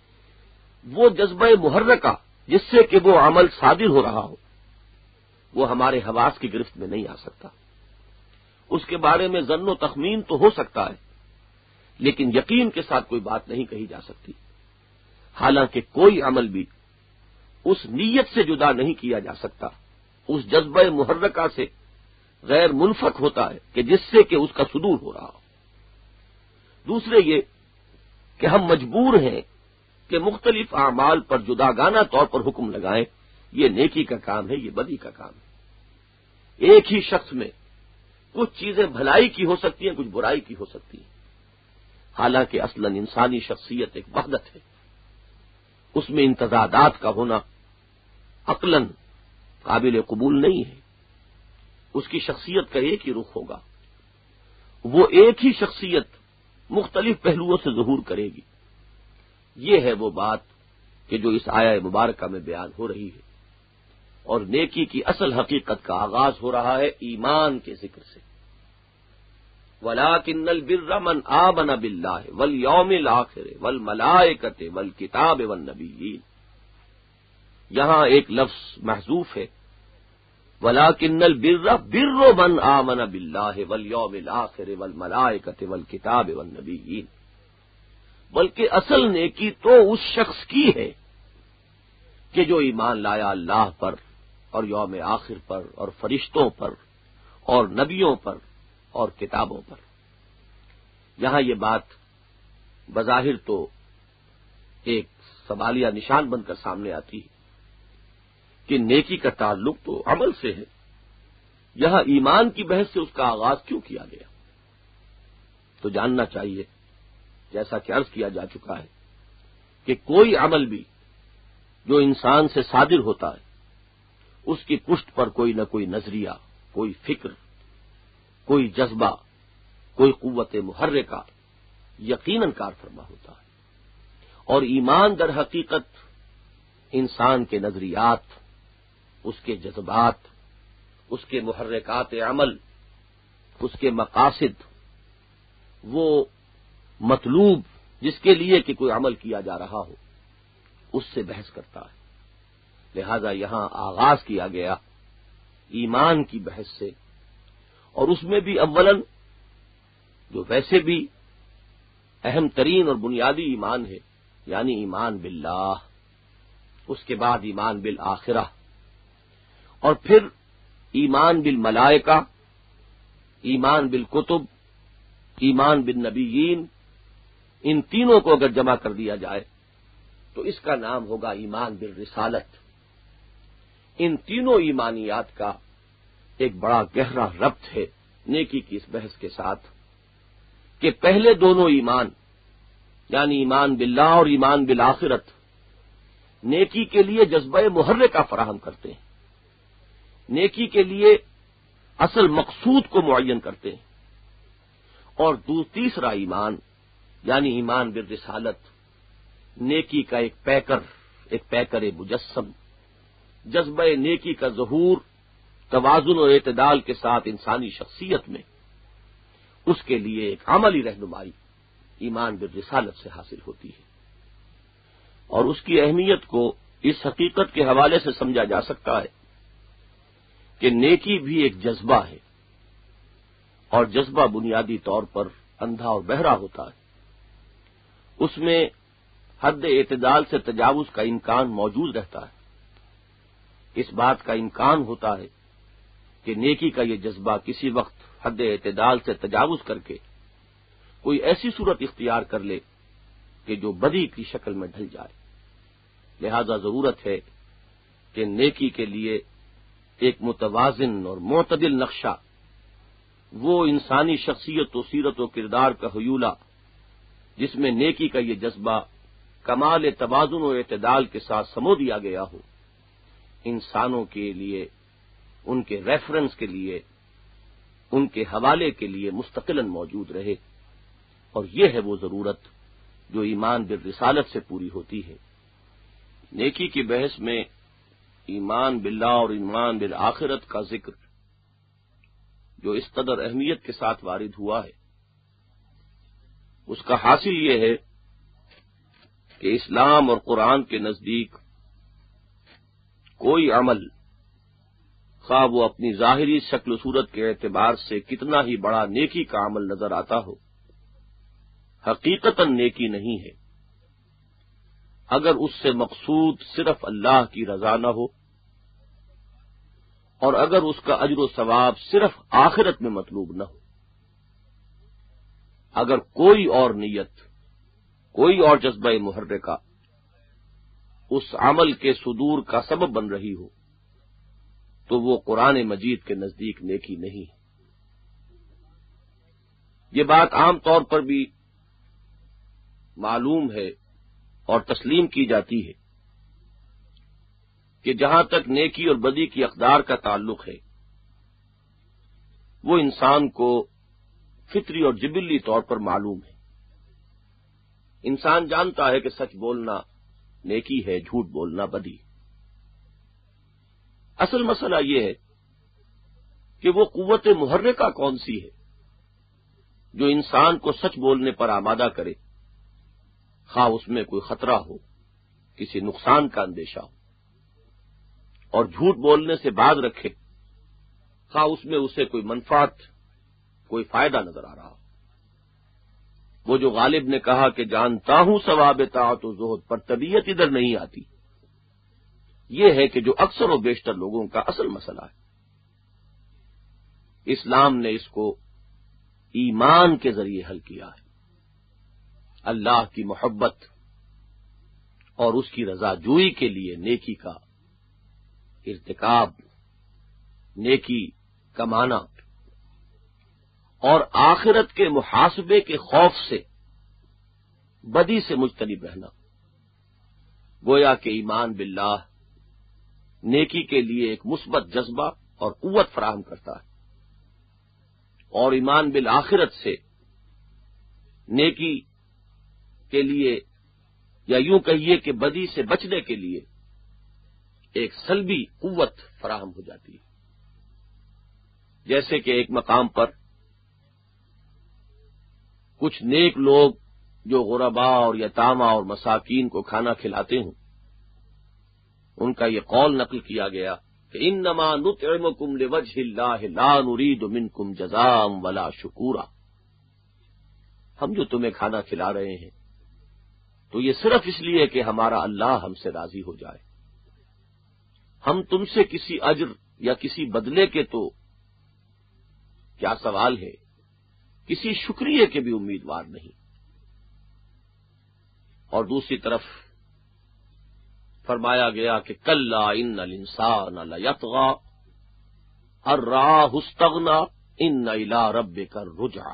وہ جذبہ محرکہ جس سے کہ وہ عمل صادر ہو رہا ہو وہ ہمارے حواس کی گرفت میں نہیں آ سکتا، اس کے بارے میں ظن و تخمین تو ہو سکتا ہے لیکن یقین کے ساتھ کوئی بات نہیں کہی جا سکتی۔ حالانکہ کوئی عمل بھی اس نیت سے جدا نہیں کیا جا سکتا، اس جذبہ محرکہ سے غیر منفک ہوتا ہے کہ جس سے کہ اس کا صدور ہو رہا ہو۔ دوسرے یہ کہ ہم مجبور ہیں کہ مختلف اعمال پر جداگانہ طور پر حکم لگائیں، یہ نیکی کا کام ہے، یہ بدی کا کام ہے۔ ایک ہی شخص میں کچھ چیزیں بھلائی کی ہو سکتی ہیں، کچھ برائی کی ہو سکتی ہیں، حالانکہ اصلاً انسانی شخصیت ایک وحدت ہے، اس میں امتزاجات کا ہونا عقلاً قابل قبول نہیں ہے۔ اس کی شخصیت کا ایک ہی رخ ہوگا، وہ ایک ہی شخصیت مختلف پہلوؤں سے ظہور کرے گی۔ یہ ہے وہ بات کہ جو اس آیہ مبارکہ میں بیان ہو رہی ہے، اور نیکی کی اصل حقیقت کا آغاز ہو رہا ہے ایمان کے ذکر سے۔ وَلَٰكِنَّ الْبِرَّ مَنْ آمَنَ بِاللَّهِ وَالْيَوْمِ الْآخِرِ وَالْمَلَائِكَةِ وَالْكِتَابِ وَالنَّبِيِّينَ، یہاں ایک لفظ محذوف ہے، وَلَٰكِنَّ الْبِرَّ بِرُّ مَنْ آمَنَ بِاللَّهِ وَالْيَوْمِ الْآخِرِ وَالْمَلَائِكَةِ وَالْكِتَابِ وَالنَّبِيِّينَ، بلکہ اصل نیکی تو اس شخص کی ہے کہ جو ایمان لایا اللہ پر اور یوم آخر پر اور فرشتوں پر اور نبیوں پر اور کتابوں پر۔ یہاں یہ بات بظاہر تو ایک سوالیہ نشان بن کر سامنے آتی ہے کہ نیکی کا تعلق تو عمل سے ہے، یہاں ایمان کی بحث سے اس کا آغاز کیوں کیا گیا؟ تو جاننا چاہیے، جیسا کہ عرض کیا جا چکا ہے، کہ کوئی عمل بھی جو انسان سے صادر ہوتا ہے اس کی پشت پر کوئی نہ کوئی نظریہ، کوئی فکر، کوئی جذبہ، کوئی قوت محرکہ یقیناً کار فرما ہوتا ہے، اور ایمان در حقیقت انسان کے نظریات، اس کے جذبات، اس کے محرکات عمل، اس کے مقاصد، وہ مطلوب جس کے لیے کہ کوئی عمل کیا جا رہا ہو اس سے بحث کرتا ہے۔ لہذا یہاں آغاز کیا گیا ایمان کی بحث سے، اور اس میں بھی اولاً جو ویسے بھی اہم ترین اور بنیادی ایمان ہے، یعنی ایمان باللہ، اس کے بعد ایمان بالآخرہ، اور پھر ایمان بالملائکہ، ایمان بالکتب، ایمان بالنبیین، ان تینوں کو اگر جمع کر دیا جائے تو اس کا نام ہوگا ایمان بالرسالت۔ ان تینوں ایمانیات کا ایک بڑا گہرا ربط ہے نیکی کی اس بحث کے ساتھ، کہ پہلے دونوں ایمان یعنی ایمان باللہ اور ایمان بالآخرت نیکی کے لیے جذبہ محرکہ فراہم کرتے ہیں، نیکی کے لیے اصل مقصود کو معین کرتے ہیں، اور تیسرا ایمان یعنی ایمان بالرسالت نیکی کا ایک پیکر، ایک پیکر مجسم، جذبہ نیکی کا ظہور توازن و اعتدال کے ساتھ انسانی شخصیت میں، اس کے لیے ایک عملی رہنمائی ایمان بالرسالت سے حاصل ہوتی ہے۔ اور اس کی اہمیت کو اس حقیقت کے حوالے سے سمجھا جا سکتا ہے کہ نیکی بھی ایک جذبہ ہے، اور جذبہ بنیادی طور پر اندھا اور بہرا ہوتا ہے، اس میں حد اعتدال سے تجاوز کا امکان موجود رہتا ہے۔ اس بات کا امکان ہوتا ہے کہ نیکی کا یہ جذبہ کسی وقت حد اعتدال سے تجاوز کر کے کوئی ایسی صورت اختیار کر لے کہ جو بدی کی شکل میں ڈھل جائے۔ لہذا ضرورت ہے کہ نیکی کے لیے ایک متوازن اور معتدل نقشہ، وہ انسانی شخصیت و سیرت و کردار کا حیولہ جس میں نیکی کا یہ جذبہ کمال توازن و اعتدال کے ساتھ سمو دیا گیا ہو، انسانوں کے لیے، ان کے ریفرنس کے لیے، ان کے حوالے کے لیے مستقلاً موجود رہے، اور یہ ہے وہ ضرورت جو ایمان بالرسالت سے پوری ہوتی ہے۔ نیکی کی بحث میں ایمان باللہ اور ایمان بالآخرت کا ذکر جو اس قدر اہمیت کے ساتھ وارد ہوا ہے، اس کا حاصل یہ ہے کہ اسلام اور قرآن کے نزدیک کوئی عمل، خواہ وہ اپنی ظاہری شکل و صورت کے اعتبار سے کتنا ہی بڑا نیکی کا عمل نظر آتا ہو، حقیقتاً نیکی نہیں ہے۔ اگر اس سے مقصود صرف اللہ کی رضا نہ ہو، اور اگر اس کا اجر و ثواب صرف آخرت میں مطلوب نہ ہو، اگر کوئی اور نیت، کوئی اور جذبہ محرکہ اس عمل کے صدور کا سبب بن رہی ہو، تو وہ قرآن مجید کے نزدیک نیکی نہیں ہے۔ یہ بات عام طور پر بھی معلوم ہے اور تسلیم کی جاتی ہے کہ جہاں تک نیکی اور بدی کی اقدار کا تعلق ہے، وہ انسان کو فطری اور جبلی طور پر معلوم ہے۔ انسان جانتا ہے کہ سچ بولنا نیکی ہے، جھوٹ بولنا بدی۔ اصل مسئلہ یہ ہے کہ وہ قوت محرکہ کون سی ہے جو انسان کو سچ بولنے پر آمادہ کرے، خواہ اس میں کوئی خطرہ ہو، کسی نقصان کا اندیشہ ہو، اور جھوٹ بولنے سے باز رکھے، خواہ اس میں اسے کوئی منفعت، کوئی فائدہ نظر آ رہا ہو۔ وہ جو غالب نے کہا کہ جانتا ہوں ثواب طاعت و زہد، پر طبیعت ادھر نہیں آتی، یہ ہے کہ جو اکثر و بیشتر لوگوں کا اصل مسئلہ ہے۔ اسلام نے اس کو ایمان کے ذریعے حل کیا ہے، اللہ کی محبت اور اس کی رضا جوئی کے لیے نیکی کا ارتکاب، نیکی کمانا، اور آخرت کے محاسبے کے خوف سے بدی سے مجتنب رہنا، گویا کہ ایمان باللہ نیکی کے لیے ایک مثبت جذبہ اور قوت فراہم کرتا ہے، اور ایمان بالآخرت سے نیکی کے لیے، یا یوں کہیے کہ بدی سے بچنے کے لیے ایک سلبی قوت فراہم ہو جاتی ہے۔ جیسے کہ ایک مقام پر کچھ نیک لوگ جو غرباء اور یتامى اور مساکین کو کھانا کھلاتے ہوں، ان کا یہ قول نقل کیا گیا کہ انما نطعمکم لوجہ اللہ لا نرید منکم جزاء ولا شکورا، ہم جو تمہیں کھانا کھلا رہے ہیں تو یہ صرف اس لیے کہ ہمارا اللہ ہم سے راضی ہو جائے، ہم تم سے کسی اجر یا کسی بدلے کے تو کیا سوال ہے، کسی شکریہ کے بھی امیدوار نہیں۔ اور دوسری طرف فرمایا گیا کہ کلا ان الانسان لیطغی ان رآہ استغنی ان الی ربک الرجعی،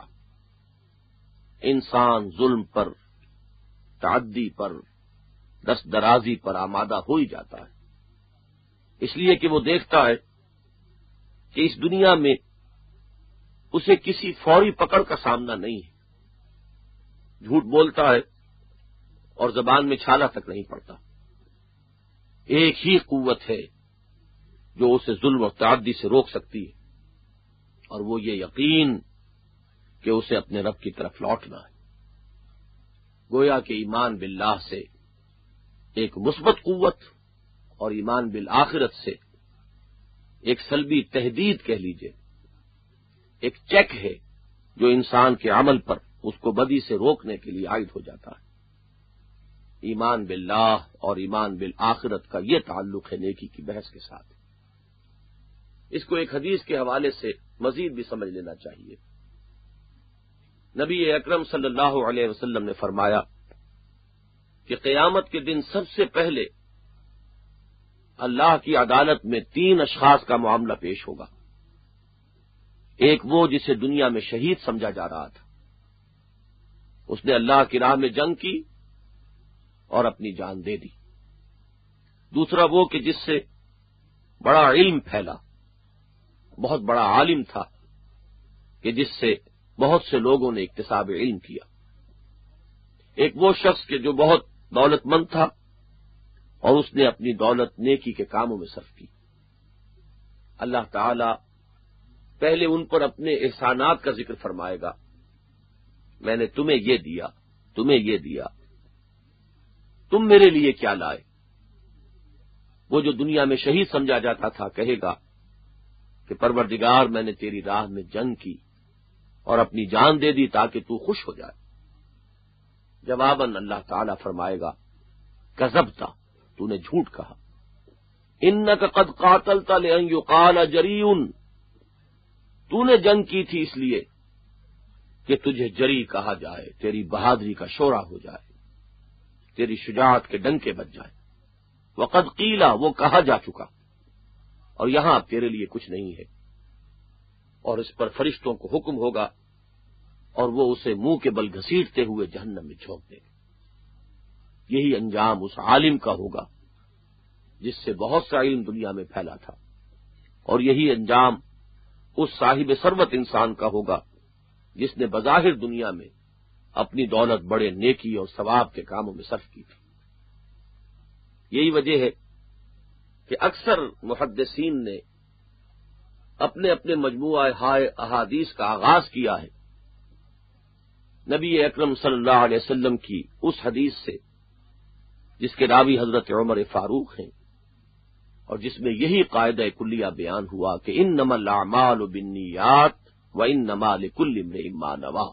انسان ظلم پر، تعدی پر، دست درازی پر آمادہ ہو ہی جاتا ہے، اس لیے کہ وہ دیکھتا ہے کہ اس دنیا میں اسے کسی فوری پکڑ کا سامنا نہیں ہے، جھوٹ بولتا ہے اور زبان میں چھالا تک نہیں پڑتا۔ ایک ہی قوت ہے جو اسے ظلم و تعدی سے روک سکتی ہے، اور وہ یہ یقین کہ اسے اپنے رب کی طرف لوٹنا ہے۔ گویا کہ ایمان باللہ سے ایک مثبت قوت اور ایمان بالآخرت سے ایک سلبی تہدید کہہ لیجئے، ایک چیک ہے جو انسان کے عمل پر اس کو بدی سے روکنے کے لیے عائد ہو جاتا ہے۔ ایمان باللہ اور ایمان بالآخرت کا یہ تعلق ہے نیکی کی بحث کے ساتھ۔ اس کو ایک حدیث کے حوالے سے مزید بھی سمجھ لینا چاہیے۔ نبی اکرم صلی اللہ علیہ وسلم نے فرمایا کہ قیامت کے دن سب سے پہلے اللہ کی عدالت میں تین اشخاص کا معاملہ پیش ہوگا۔ ایک وہ جسے دنیا میں شہید سمجھا جا رہا تھا، اس نے اللہ کی راہ میں جنگ کی اور اپنی جان دے دی۔ دوسرا وہ کہ جس سے بڑا علم پھیلا، بہت بڑا عالم تھا کہ جس سے بہت سے لوگوں نے اکتساب علم کیا۔ ایک وہ شخص کہ جو بہت دولت مند تھا اور اس نے اپنی دولت نیکی کے کاموں میں صرف کی۔ اللہ تعالی پہلے ان پر اپنے احسانات کا ذکر فرمائے گا، میں نے تمہیں یہ دیا، تمہیں یہ دیا، تم میرے لیے کیا لائے؟ وہ جو دنیا میں شہید سمجھا جاتا تھا کہے گا کہ پروردگار میں نے تیری راہ میں جنگ کی اور اپنی جان دے دی تاکہ تو خوش ہو جائے۔ جواباً اللہ تعالیٰ فرمائے گا کذبتا، تو نے جھوٹ کہا، انک قد قاتلت لأن یقال جریء، تو نے جنگ کی تھی اس لیے کہ تجھے جری کہا جائے، تیری بہادری کا شورا ہو جائے، تیری شجاعت کے ڈنکے بج جائے۔ وقد قیلا، وہ کہا جا چکا، اور یہاں اب تیرے لیے کچھ نہیں ہے، اور اس پر فرشتوں کو حکم ہوگا اور وہ اسے منہ کے بل گھسیٹتے ہوئے جہنم میں جھونک دیں گے۔ یہی انجام اس عالم کا ہوگا جس سے بہت سا علم دنیا میں پھیلا تھا، اور یہی انجام اس صاحب ثروت انسان کا ہوگا جس نے بظاہر دنیا میں اپنی دولت بڑے نیکی اور ثواب کے کاموں میں صرف کی تھی۔ یہی وجہ ہے کہ اکثر محدثین نے اپنے اپنے مجموعہ ہائے احادیث کا آغاز کیا ہے نبی اکرم صلی اللہ علیہ وسلم کی اس حدیث سے جس کے راوی حضرت عمر فاروق ہیں، اور جس میں یہی قاعدہ کلیہ بیان ہوا کہ انما الاعمال بالنیات وانما لکل امرئ ما نوی،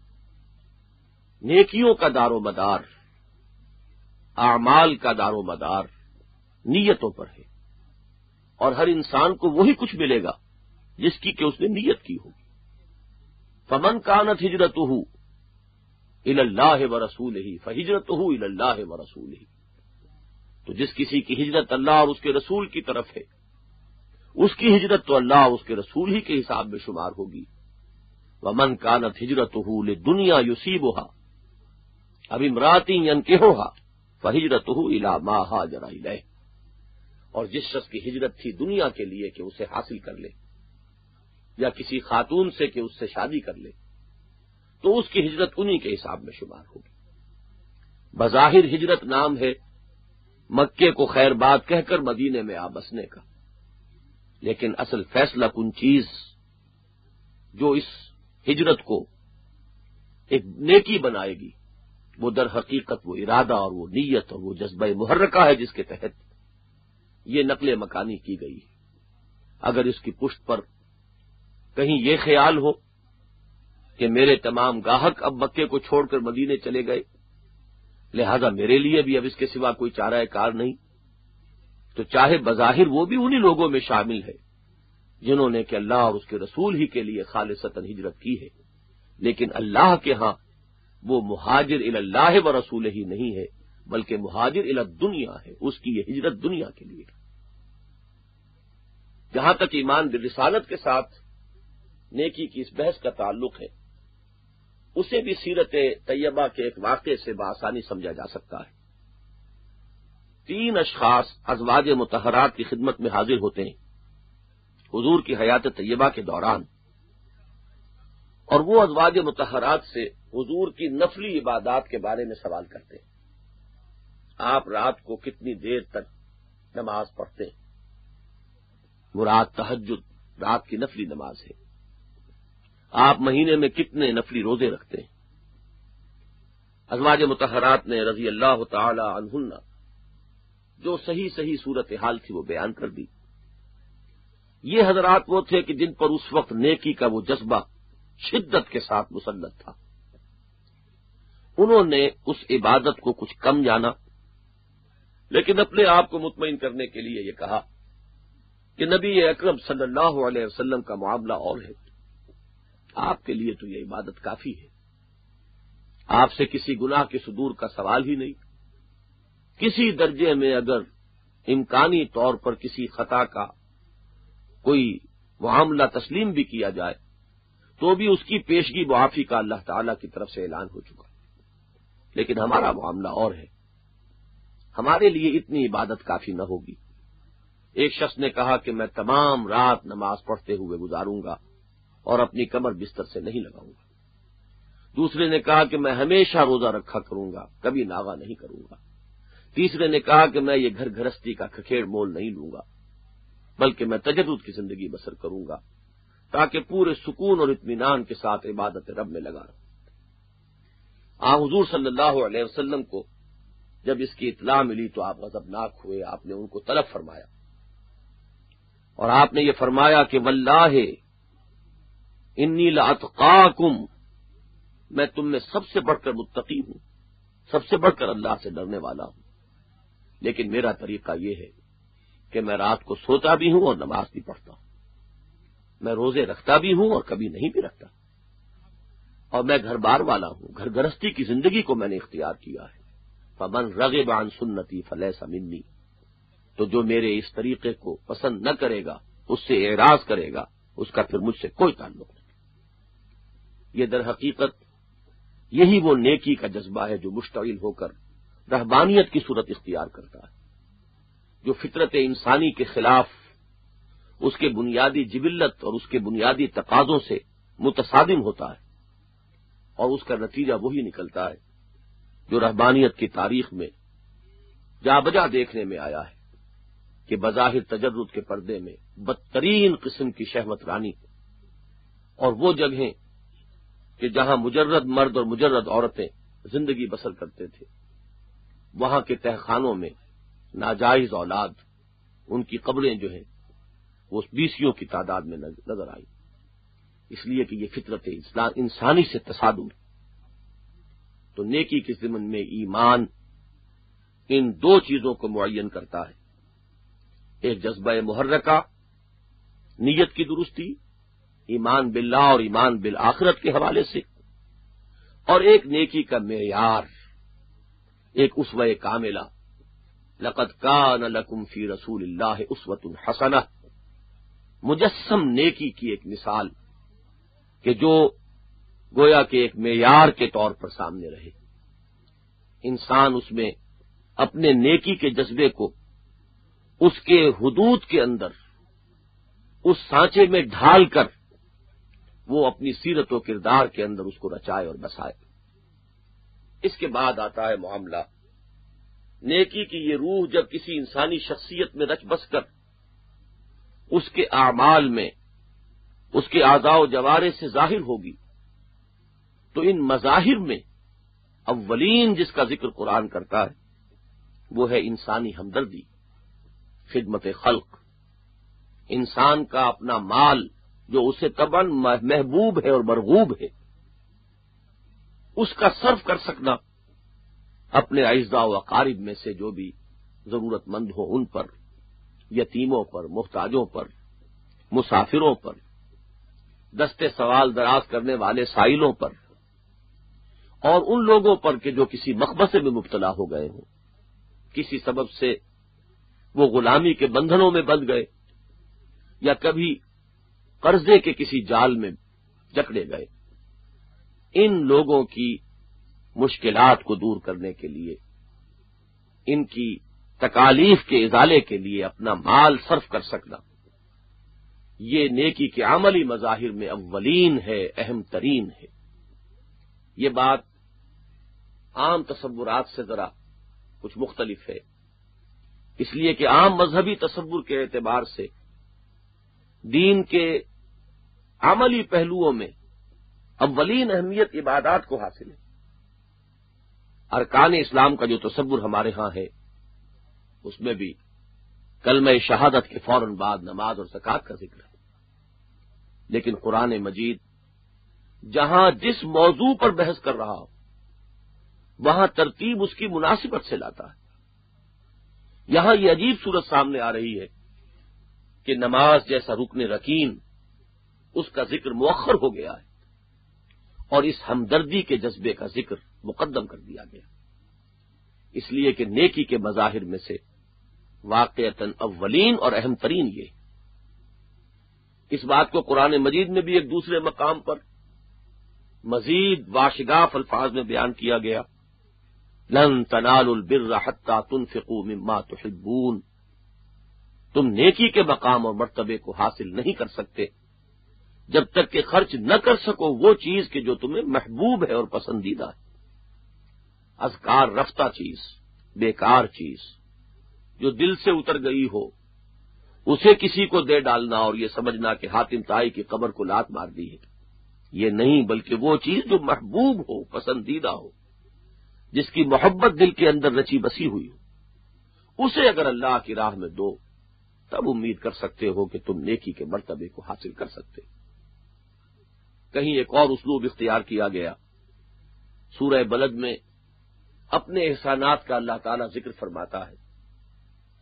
نیکیوں کا دار و مدار، اعمال کا دار و مدار نیتوں پر ہے، اور ہر انسان کو وہی کچھ ملے گا جس کی کہ اس نے نیت کی ہوگی۔ فمن کانت ہجرتہ الی اللہ ورسولہ فہجرتہ الی اللہ ورسولہ، تو جس کسی کی ہجرت اللہ اور اس کے رسول کی طرف ہے، اس کی ہجرت تو اللہ اور اس کے رسول ہی کے حساب میں شمار ہوگی۔ ومن کانت ہجرتہ لدنیا یصیبھا اب امرأۃ ینکحھا فہجرتہ الی ما ہاجر الیہ، اور جس شخص کی ہجرت تھی دنیا کے لیے کہ اسے حاصل کر لے، یا کسی خاتون سے کہ اس سے شادی کر لے، تو اس کی ہجرت انہی کے حساب میں شمار ہوگی۔ بظاہر ہجرت نام ہے مکے کو خیر بات کہہ کر مدینے میں آ بسنے کا، لیکن اصل فیصلہ کن چیز جو اس ہجرت کو ایک نیکی بنائے گی، وہ در حقیقت وہ ارادہ اور وہ نیت اور وہ جذبہ محرکہ ہے جس کے تحت یہ نقل مکانی کی گئی ہے۔ اگر اس کی پشت پر کہیں یہ خیال ہو کہ میرے تمام گاہک اب مکے کو چھوڑ کر مدینے چلے گئے، لہذا میرے لیے بھی اب اس کے سوا کوئی چارہ کار نہیں، تو چاہے بظاہر وہ بھی انہی لوگوں میں شامل ہے جنہوں نے کہ اللہ اور اس کے رسول ہی کے لیے خالصتاً ہجرت کی ہے، لیکن اللہ کے ہاں وہ مہاجر الی اللہ و رسولہ ہی نہیں ہے، بلکہ مہاجر الی الدنیا ہے، اس کی یہ ہجرت دنیا کے لیے۔ جہاں تک ایمان بالرسالت کے ساتھ نیکی کی اس بحث کا تعلق ہے، اسے بھی سیرت طیبہ کے ایک واقعے سے بآسانی سمجھا جا سکتا ہے۔ تین اشخاص ازواج مطہرات کی خدمت میں حاضر ہوتے ہیں حضور کی حیات طیبہ کے دوران، اور وہ ازواج مطہرات سے حضور کی نفلی عبادات کے بارے میں سوال کرتے ہیں۔ آپ رات کو کتنی دیر تک نماز پڑھتے ہیں؟ مراد تہجد رات کی نفلی نماز ہے۔ آپ مہینے میں کتنے نفلی روزے رکھتے ہیں؟ ازواج مطہرات نے رضی اللہ تعالی عنہن جو صحیح صحیح صورتحال تھی وہ بیان کر دی۔ یہ حضرات وہ تھے کہ جن پر اس وقت نیکی کا وہ جذبہ شدت کے ساتھ مسلط تھا۔ انہوں نے اس عبادت کو کچھ کم جانا، لیکن اپنے آپ کو مطمئن کرنے کے لیے یہ کہا کہ نبی اکرم صلی اللہ علیہ وسلم کا معاملہ اور ہے، آپ کے لیے تو یہ عبادت کافی ہے، آپ سے کسی گناہ کے صدور کا سوال ہی نہیں، کسی درجے میں اگر امکانی طور پر کسی خطا کا کوئی معاملہ تسلیم بھی کیا جائے تو بھی اس کی پیشگی معافی کا اللہ تعالیٰ کی طرف سے اعلان ہو چکا، لیکن ہمارا معاملہ اور ہے، ہمارے لیے اتنی عبادت کافی نہ ہوگی۔ ایک شخص نے کہا کہ میں تمام رات نماز پڑھتے ہوئے گزاروں گا اور اپنی کمر بستر سے نہیں لگاؤں گا۔ دوسرے نے کہا کہ میں ہمیشہ روزہ رکھا کروں گا، کبھی ناغہ نہیں کروں گا۔ تیسرے نے کہا کہ میں یہ گھر گھرستی کا کھکھیڑ مول نہیں لوں گا، بلکہ میں تجدد کی زندگی بسر کروں گا تاکہ پورے سکون اور اطمینان کے ساتھ عبادت رب میں لگا رہوں۔ آن حضور صلی اللہ علیہ وسلم کو جب اس کی اطلاع ملی تو آپ غضبناک ہوئے، آپ نے ان کو طلب فرمایا اور آپ نے یہ فرمایا کہ واللہ انی لاتقاکم، میں تم میں سب سے بڑھ کر متقی ہوں، سب سے بڑھ کر اللہ سے ڈرنے والا ہوں۔ لیکن میرا طریقہ یہ ہے کہ میں رات کو سوتا بھی ہوں اور نماز بھی پڑھتا ہوں، میں روزے رکھتا بھی ہوں اور کبھی نہیں بھی رکھتا، اور میں گھر بار والا ہوں، گھر گرہستی کی زندگی کو میں نے اختیار کیا ہے۔ فمن رغب عن سنتی فلیس منی، تو جو میرے اس طریقے کو پسند نہ کرے گا، اس سے اعراض کرے گا، اس کا پھر مجھ سے کوئی تعلق نہیں۔ یہ در حقیقت یہی وہ نیکی کا جذبہ ہے جو مشتعل ہو کر رہبانیت کی صورت اختیار کرتا ہے، جو فطرت انسانی کے خلاف اس کے بنیادی جبلت اور اس کے بنیادی تقاضوں سے متصادم ہوتا ہے، اور اس کا نتیجہ وہی نکلتا ہے جو رہبانیت کی تاریخ میں جا بجا دیکھنے میں آیا ہے کہ بظاہر تجرد کے پردے میں بدترین قسم کی شہوت رانی، اور وہ جگہیں کہ جہاں مجرد مرد اور مجرد عورتیں زندگی بسر کرتے تھے، وہاں کے تہخانوں میں ناجائز اولاد، ان کی قبریں جو ہیں وہ بیسیوں کی تعداد میں نظر آئی، اس لیے کہ یہ فطرت انسانی سے تصادم ہے۔ تو نیکی کے ضمن میں ایمان ان دو چیزوں کو معین کرتا ہے، ایک جذبہ محرکہ نیت کی درستی، ایمان باللہ اور ایمان بالآخرت کے حوالے سے، اور ایک نیکی کا معیار، ایک اسوہ کاملہ، لقد کان لکم فی رسول اللہ اسوۃ حسنہ، مجسم نیکی کی ایک مثال کہ جو گویا کہ ایک معیار کے طور پر سامنے رہے، انسان اس میں اپنے نیکی کے جذبے کو اس کے حدود کے اندر اس سانچے میں ڈھال کر وہ اپنی سیرت و کردار کے اندر اس کو رچائے اور بسائے۔ اس کے بعد آتا ہے معاملہ نیکی کی یہ روح جب کسی انسانی شخصیت میں رچ بس کر اس کے اعمال میں اس کے اعضاء و جوارح سے ظاہر ہوگی، تو ان مظاہر میں اولین جس کا ذکر قرآن کرتا ہے وہ ہے انسانی ہمدردی، خدمت خلق، انسان کا اپنا مال جو اسے طبعاً محبوب ہے اور مرغوب ہے، اس کا صرف کر سکنا اپنے اعزاء و اقارب میں سے جو بھی ضرورت مند ہو ان پر، یتیموں پر، محتاجوں پر، مسافروں پر، دستے سوال دراز کرنے والے سائلوں پر، اور ان لوگوں پر کہ جو کسی مخمصے میں مبتلا ہو گئے ہوں، کسی سبب سے وہ غلامی کے بندھنوں میں بندھ گئے یا کبھی قرضے کے کسی جال میں جکڑے گئے، ان لوگوں کی مشکلات کو دور کرنے کے لیے، ان کی تکالیف کے ازالے کے لیے اپنا مال صرف کر سکنا، یہ نیکی کے عملی مظاہر میں اولین ہے، اہم ترین ہے۔ یہ بات عام تصورات سے ذرا کچھ مختلف ہے، اس لیے کہ عام مذہبی تصور کے اعتبار سے دین کے عملی پہلوؤں میں اولین اہمیت عبادات کو حاصل ہے۔ ارکان اسلام کا جو تصور ہمارے ہاں ہے اس میں بھی کلمہ شہادت کے فوراً بعد نماز اور زکوٰۃ کا ذکر ہے، لیکن قرآن مجید جہاں جس موضوع پر بحث کر رہا ہو وہاں ترتیب اس کی مناسبت سے لاتا ہے۔ یہاں یہ عجیب صورت سامنے آ رہی ہے کہ نماز جیسا رکن رکین اس کا ذکر مؤخر ہو گیا ہے اور اس ہمدردی کے جذبے کا ذکر مقدم کر دیا گیا، اس لیے کہ نیکی کے مظاہر میں سے واقعتاً اولین اور اہم ترین یہ، اس بات کو قرآن مجید میں بھی ایک دوسرے مقام پر مزید واشگاف الفاظ میں بیان کیا گیا، لن تنالوا البر حتى تنفقوا مما تحبون، تم نیکی کے مقام اور مرتبے کو حاصل نہیں کر سکتے جب تک کہ خرچ نہ کر سکو وہ چیز کہ جو تمہیں محبوب ہے اور پسندیدہ ہے۔ اذکار رفتہ چیز، بیکار چیز جو دل سے اتر گئی ہو اسے کسی کو دے ڈالنا اور یہ سمجھنا کہ حاتم طائی کی قبر کو لات مار دی ہے، یہ نہیں، بلکہ وہ چیز جو محبوب ہو، پسندیدہ ہو، جس کی محبت دل کے اندر رچی بسی ہوئی ہو، اسے اگر اللہ کی راہ میں دو تب امید کر سکتے ہو کہ تم نیکی کے مرتبے کو حاصل کر سکتے۔ کہیں ایک اور اسلوب اختیار کیا گیا، سورہ بلد میں اپنے احسانات کا اللہ تعالیٰ ذکر فرماتا ہے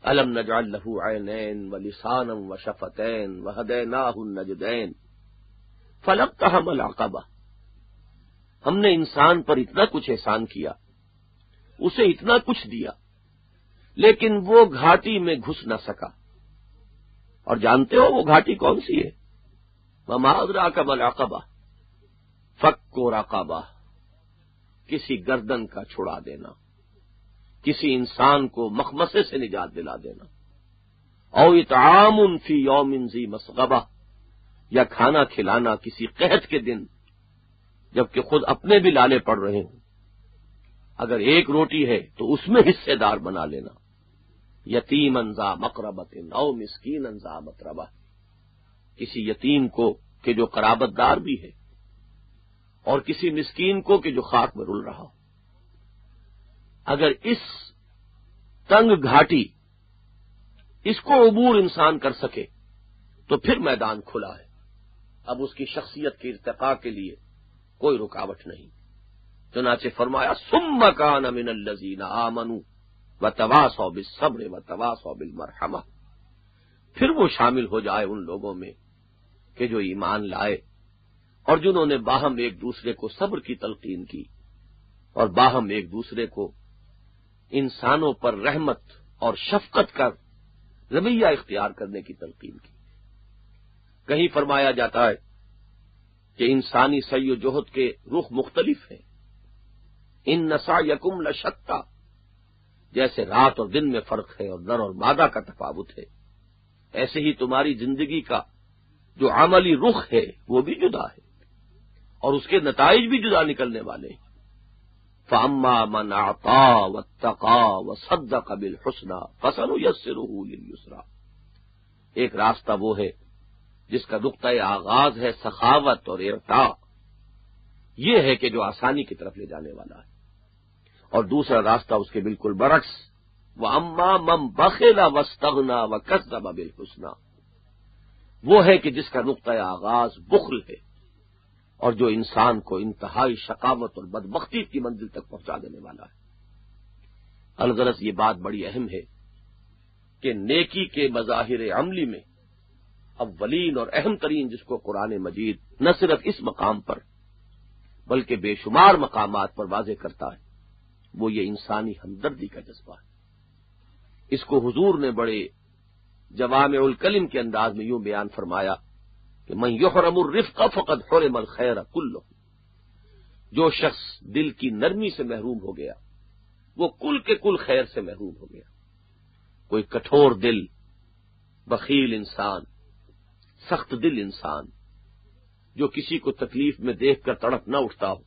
الم نجعل لہ عینین ولسانا وشفتین وہدیناہ النجدین فلاقتحم العقبہ. ہم نے انسان پر اتنا کچھ احسان کیا، اسے اتنا کچھ دیا، لیکن وہ گھاٹی میں گھس نہ سکا. اور جانتے ہو وہ گھاٹی کون سی ہے؟ وما ادراک ما العقبہ فک رقبہ، کسی گردن کا چھڑا دینا، کسی انسان کو مخمصے سے نجات دلا دینا. او اطعام فی یوم ذی مسغبہ، یا کھانا کھلانا کسی قحط کے دن جبکہ خود اپنے بھی لالے پڑ رہے ہوں. اگر ایک روٹی ہے تو اس میں حصے دار بنا لینا. یتیما ذا مقربۃ او مسکینا ذا متربہ، کسی یتیم کو کہ جو قرابت دار بھی ہے اور کسی مسکین کو کہ جو خاک میں رل رہا ہو. اگر اس تنگ گھاٹی اس کو عبور انسان کر سکے تو پھر میدان کھلا ہے. اب اس کی شخصیت کے ارتقاء کے لیے کوئی رکاوٹ نہیں. چنانچہ فرمایا ثم کان من الذین آمنوا وتواصوا بالصبر وتواصوا بالمرحمہ، پھر وہ شامل ہو جائے ان لوگوں میں کہ جو ایمان لائے اور جنہوں نے باہم ایک دوسرے کو صبر کی تلقین کی اور باہم ایک دوسرے کو انسانوں پر رحمت اور شفقت کا رویہ اختیار کرنے کی تلقین کی. کہیں فرمایا جاتا ہے کہ انسانی سعی و جہد کے رخ مختلف ہیں. ان سعیکم لشتی، جیسے رات اور دن میں فرق ہے اور نر اور مادہ کا تفاوت ہے، ایسے ہی تمہاری زندگی کا جو عملی رخ ہے وہ بھی جدا ہے اور اس کے نتائج بھی جدا نکلنے والے ہیں. فَأَمَّا مَنْ أَعْطَىٰ وَاتَّقَىٰ وَصَدَّقَ بِالْحُسْنَىٰ فَسَنُيَسِّرُهُ لِلْيُسْرَىٰ، ایک راستہ وہ ہے جس کا نقطۂ آغاز ہے سخاوت اور اعطاء، یہ ہے کہ جو آسانی کی طرف لے جانے والا ہے. اور دوسرا راستہ اس کے بالکل برعکس، وَأَمَّا مَنْ بَخِلَ وَاسْتَغْنَىٰ وَكَذَّبَ بِالْحُسْنَىٰ، وہ ہے کہ جس کا نقطۂ آغاز بخل ہے اور جو انسان کو انتہائی شقاوت اور بدبختی کی منزل تک پہنچا دینے والا ہے. الغرض یہ بات بڑی اہم ہے کہ نیکی کے مظاہر عملی میں اولین اور اہم ترین جس کو قرآن مجید نہ صرف اس مقام پر بلکہ بے شمار مقامات پر واضح کرتا ہے وہ یہ انسانی ہمدردی کا جذبہ ہے. اس کو حضور نے بڑے جوامع الکلم کے انداز میں یوں بیان فرمایا کہ من یحرم الرفق فقد حرم الخیر کلہ، جو شخص دل کی نرمی سے محروم ہو گیا وہ کل کے کل خیر سے محروم ہو گیا. کوئی کٹھور دل، بخیل انسان، سخت دل انسان جو کسی کو تکلیف میں دیکھ کر تڑپ نہ اٹھتا ہو،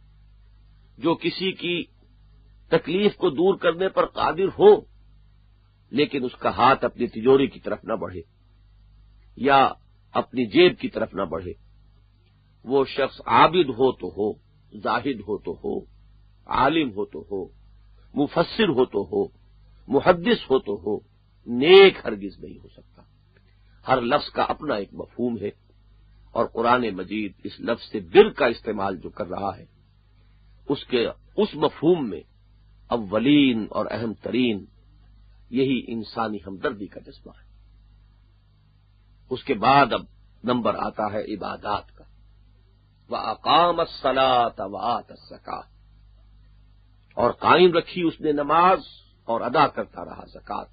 جو کسی کی تکلیف کو دور کرنے پر قادر ہو لیکن اس کا ہاتھ اپنی تجوری کی طرف نہ بڑھے یا اپنی جیب کی طرف نہ بڑھے، وہ شخص عابد ہو تو ہو، زاہد ہو تو ہو، عالم ہو تو ہو، مفسر ہو تو ہو، محدث ہو تو ہو، نیک ہرگز نہیں ہو سکتا. ہر لفظ کا اپنا ایک مفہوم ہے اور قرآن مجید اس لفظ سے بر کا استعمال جو کر رہا ہے اس کے اس مفہوم میں اولین اور اہم ترین یہی انسانی ہمدردی کا جذبہ ہے. اس کے بعد اب نمبر آتا ہے عبادات کا. وَأَقَامَ الصَّلَاةَ وَآتَى الزَّكَاةَ، اور قائم رکھی اس نے نماز اور ادا کرتا رہا زکوٰۃ.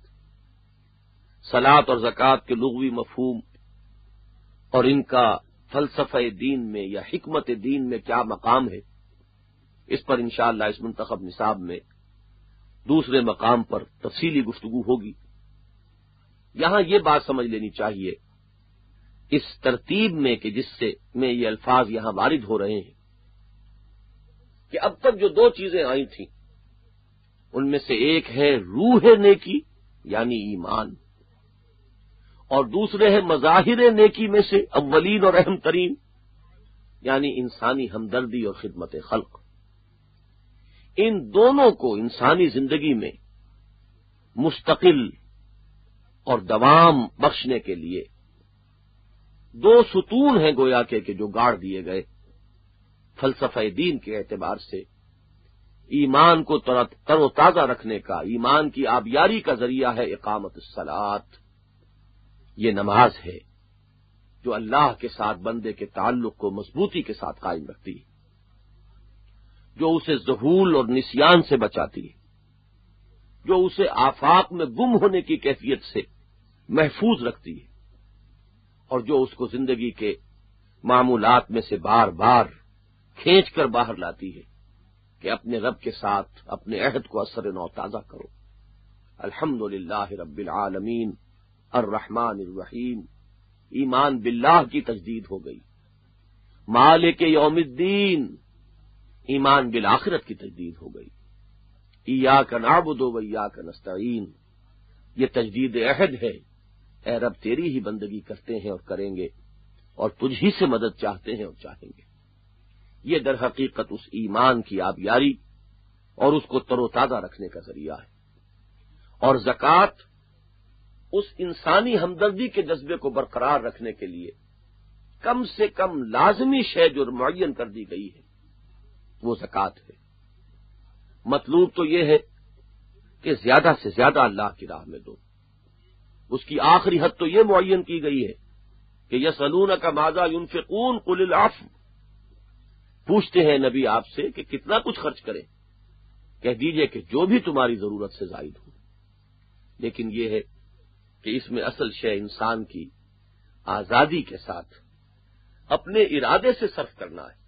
صلاۃ اور زکوٰۃ کے لغوی مفہوم اور ان کا فلسفہ دین میں یا حکمت دین میں کیا مقام ہے، اس پر انشاءاللہ اس منتخب نصاب میں دوسرے مقام پر تفصیلی گفتگو ہوگی. یہاں یہ بات سمجھ لینی چاہیے اس ترتیب میں کہ جس سے میں یہ الفاظ یہاں وارد ہو رہے ہیں کہ اب تک جو دو چیزیں آئی تھیں ان میں سے ایک ہے روح نیکی یعنی ایمان، اور دوسرے ہے مظاہر نیکی میں سے اولین اور اہم ترین یعنی انسانی ہمدردی اور خدمت خلق. ان دونوں کو انسانی زندگی میں مستقل اور دوام بخشنے کے لیے دو ستون ہیں گویا کہ جو گاڑ دیے گئے فلسفہ دین کے اعتبار سے. ایمان کو تر و تازہ رکھنے کا، ایمان کی آبیاری کا ذریعہ ہے اقامت الصلاۃ، یہ نماز ہے جو اللہ کے ساتھ بندے کے تعلق کو مضبوطی کے ساتھ قائم رکھتی ہے، جو اسے ذہول اور نسیان سے بچاتی ہے، جو اسے آفاق میں گم ہونے کی کیفیت سے محفوظ رکھتی ہے، اور جو اس کو زندگی کے معمولات میں سے بار بار کھینچ کر باہر لاتی ہے کہ اپنے رب کے ساتھ اپنے عہد کو اثر نو تازہ کرو۔ الحمدللہ رب العالمین الرحمن الرحیم، ایمان باللہ کی تجدید ہو گئی۔ مالک یوم الدین، ایمان بالآخرت کی تجدید ہو گئی۔ ایاک نعبد و ایاک نستعین، یہ تجدید عہد ہے، اے رب تیری ہی بندگی کرتے ہیں اور کریں گے، اور تجھ ہی سے مدد چاہتے ہیں اور چاہیں گے۔ یہ در حقیقت اس ایمان کی آبیاری اور اس کو تر و تازہ رکھنے کا ذریعہ ہے۔ اور زکوٰۃ اس انسانی ہمدردی کے جذبے کو برقرار رکھنے کے لیے کم سے کم لازمی شے جو معین کر دی گئی ہے وہ زکوٰۃ ہے۔ مطلوب تو یہ ہے کہ زیادہ سے زیادہ اللہ کی راہ میں دو۔ اس کی آخری حد تو یہ معین کی گئی ہے کہ یسألونک ماذا ينفقون قل العفو، پوچھتے ہیں نبی آپ سے کہ کتنا کچھ خرچ کریں، کہہ دیجئے کہ جو بھی تمہاری ضرورت سے زائد ہو۔ لیکن یہ ہے کہ اس میں اصل شے انسان کی آزادی کے ساتھ اپنے ارادے سے صرف کرنا ہے،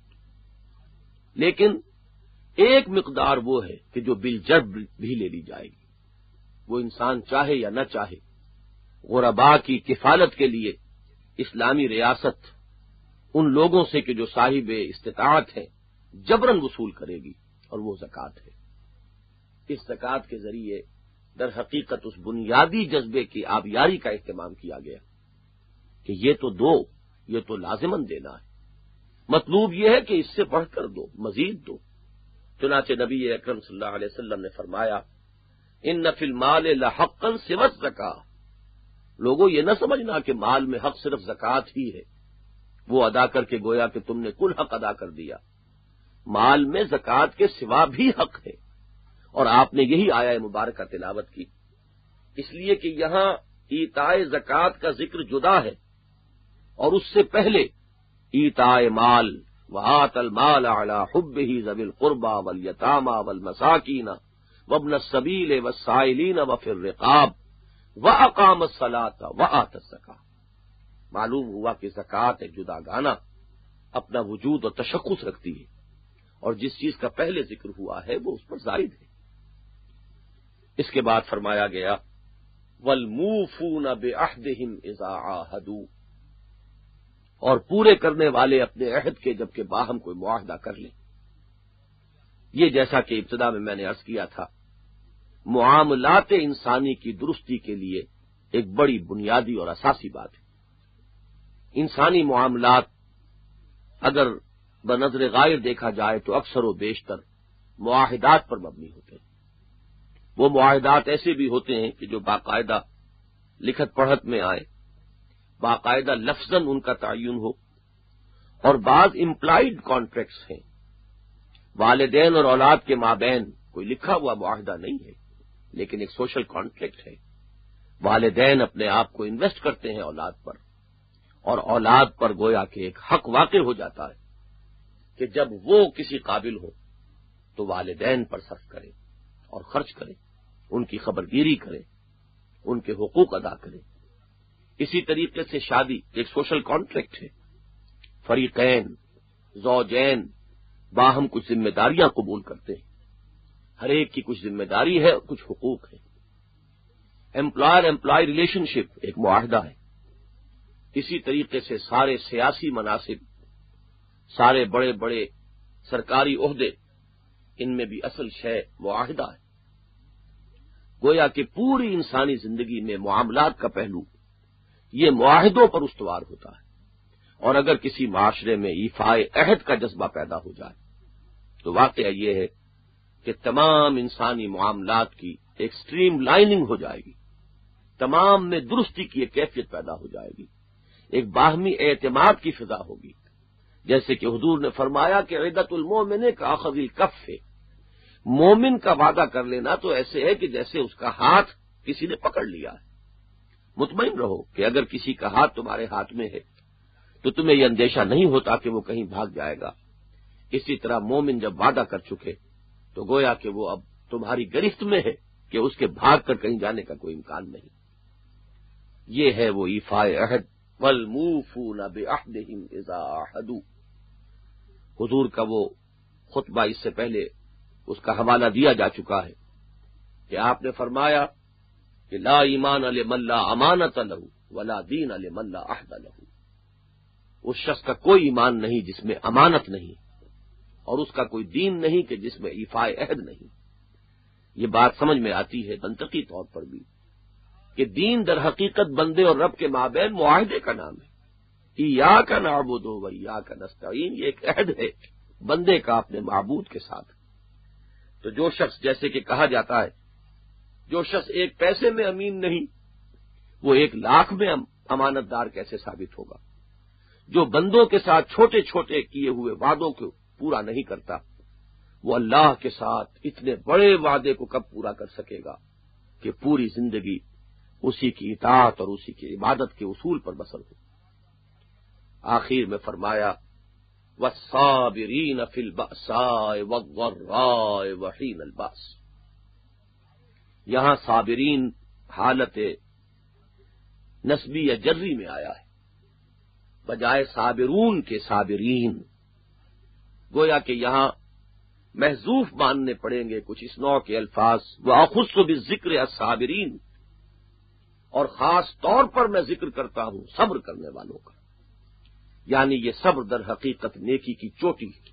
لیکن ایک مقدار وہ ہے کہ جو بالجبر بھی لے لی جائے گی، وہ انسان چاہے یا نہ چاہے۔ غرباء کی کفالت کے لیے اسلامی ریاست ان لوگوں سے کہ جو صاحب استطاعت ہیں جبراً وصول کرے گی، اور وہ زکوٰۃ ہے۔ اس زکوٰۃ کے ذریعے در حقیقت اس بنیادی جذبے کی آبیاری کا اہتمام کیا گیا کہ یہ تو دو، یہ تو لازماً دینا ہے، مطلوب یہ ہے کہ اس سے بڑھ کر دو، مزید دو۔ چنانچہ نبی اکرم صلی اللہ علیہ وسلم نے فرمایا ان فی المال لحقا سوى الزکاۃ، لوگوں یہ نہ سمجھنا کہ مال میں حق صرف زکوٰۃ ہی ہے، وہ ادا کر کے گویا کہ تم نے کل حق ادا کر دیا۔ مال میں زکوٰۃ کے سوا بھی حق ہے، اور آپ نے یہی آیہ مبارکہ تلاوت کی، اس لیے کہ یہاں ایتائے زکوٰۃ کا ذکر جدا ہے، اور اس سے پہلے ایتائے مال وآت المال علی حبہ ذوی القربى والیتامى والمساکین وابن السبیل والسائلین وفی الرقاب واقام الصلاۃ وآت الزکاۃ۔ معلوم ہوا کہ زکوٰۃ ایک جدا گانا اپنا وجود اور تشخص رکھتی ہے، اور جس چیز کا پہلے ذکر ہوا ہے وہ اس پر زائد ہے۔ اس کے بعد فرمایا گیا وَالْمُوفُونَ بِعَهْدِهِمْ إِذَا عَاهَدُوا، اور پورے کرنے والے اپنے عہد کے جب کہ باہم کوئی معاہدہ کر لیں۔ یہ جیسا کہ ابتدا میں میں نے عرض کیا تھا، معاملات انسانی کی درستی کے لیے ایک بڑی بنیادی اور اساسی بات ہے۔ انسانی معاملات اگر بنظر غائب دیکھا جائے تو اکثر و بیشتر معاہدات پر مبنی ہوتے ہیں۔ وہ معاہدات ایسے بھی ہوتے ہیں کہ جو باقاعدہ لکھت پڑھت میں آئے، باقاعدہ لفظاً ان کا تعین ہو، اور بعض امپلائیڈ کانٹریکٹس ہیں، والدین اور اولاد کے مابین کوئی لکھا ہوا معاہدہ نہیں ہے، لیکن ایک سوشل کانٹریکٹ ہے۔ والدین اپنے آپ کو انویسٹ کرتے ہیں اولاد پر، اور اولاد پر گویا کہ ایک حق واقع ہو جاتا ہے کہ جب وہ کسی قابل ہو تو والدین پر صرف کرے اور خرچ کرے، ان کی خبرگیری کرے، ان کے حقوق ادا کرے۔ اسی طریقے سے شادی ایک سوشل کانٹریکٹ ہے، فریقین زوجین باہم کچھ ذمہ داریاں قبول کرتے ہیں، ہر ایک کی کچھ ذمہ داری ہے اور کچھ حقوق ہے۔ امپلائر امپلائی ریلیشن شپ ایک معاہدہ ہے۔ اسی طریقے سے سارے سیاسی مناصب، سارے بڑے بڑے سرکاری عہدے، ان میں بھی اصل شے معاہدہ ہے۔ گویا کہ پوری انسانی زندگی میں معاملات کا پہلو یہ معاہدوں پر استوار ہوتا ہے، اور اگر کسی معاشرے میں ایفائے عہد کا جذبہ پیدا ہو جائے تو واقعہ یہ ہے کہ تمام انسانی معاملات کی ایک سٹریم لائننگ ہو جائے گی، تمام میں درستی کی ایک کیفیت پیدا ہو جائے گی، ایک باہمی اعتماد کی فضا ہوگی۔ جیسے کہ حضور نے فرمایا کہ عدت المومن کا اخذ الکف ہے، مومن کا وعدہ کر لینا تو ایسے ہے کہ جیسے اس کا ہاتھ کسی نے پکڑ لیا ہے۔ مطمئن رہو کہ اگر کسی کا ہاتھ تمہارے ہاتھ میں ہے تو تمہیں یہ اندیشہ نہیں ہوتا کہ وہ کہیں بھاگ جائے گا۔ اسی طرح مومن جب وعدہ کر چکے تو گویا کہ وہ اب تمہاری گرفت میں ہے کہ اس کے بھاگ کر کہیں جانے کا کوئی امکان نہیں۔ یہ ہے وہ ایفائے عہد، والموفون بعہدہم اذا عاہدوا۔ حضور کا وہ خطبہ اس سے پہلے اس کا حوالہ دیا جا چکا ہے کہ آپ نے فرمایا کہ لا ایمان لمن لا امانۃ لہ ولا دین لمن لا عہد لہ۔ اس شخص کا کوئی ایمان نہیں جس میں امانت نہیں، اور اس کا کوئی دین نہیں کہ جس میں ایفائے عہد نہیں۔ یہ بات سمجھ میں آتی ہے منطقی طور پر بھی کہ دین در حقیقت بندے اور رب کے مابین معاہدے کا نام ہے۔ ایاک نعبد و ایاک نستعین، یہ ایک عہد ہے بندے کا اپنے معبود کے ساتھ۔ تو جو شخص، جیسے کہ کہا جاتا ہے، جو شخص ایک پیسے میں امین نہیں وہ ایک لاکھ میں امانت دار کیسے ثابت ہوگا؟ جو بندوں کے ساتھ چھوٹے چھوٹے کیے ہوئے وعدوں کو پورا نہیں کرتا وہ اللہ کے ساتھ اتنے بڑے وعدے کو کب پورا کر سکے گا کہ پوری زندگی اسی کی اطاعت اور اسی کی عبادت کے اصول پر بسر ہو۔ آخر میں فرمایا والصابرین فی البأساء والضراء وحین البأس۔ یہاں صابرین حالت نسبی یا جری میں آیا ہے بجائے صابرون کے صابرین، گویا کہ یہاں محذوف ماننے پڑیں گے کچھ اس نوع کے الفاظ۔ وَأَخُصُّ بِالذِّكْرِ الصَّابِرِينَ، اور خاص طور پر میں ذکر کرتا ہوں صبر کرنے والوں کا، یعنی یہ صبر در حقیقت نیکی کی چوٹی ہے۔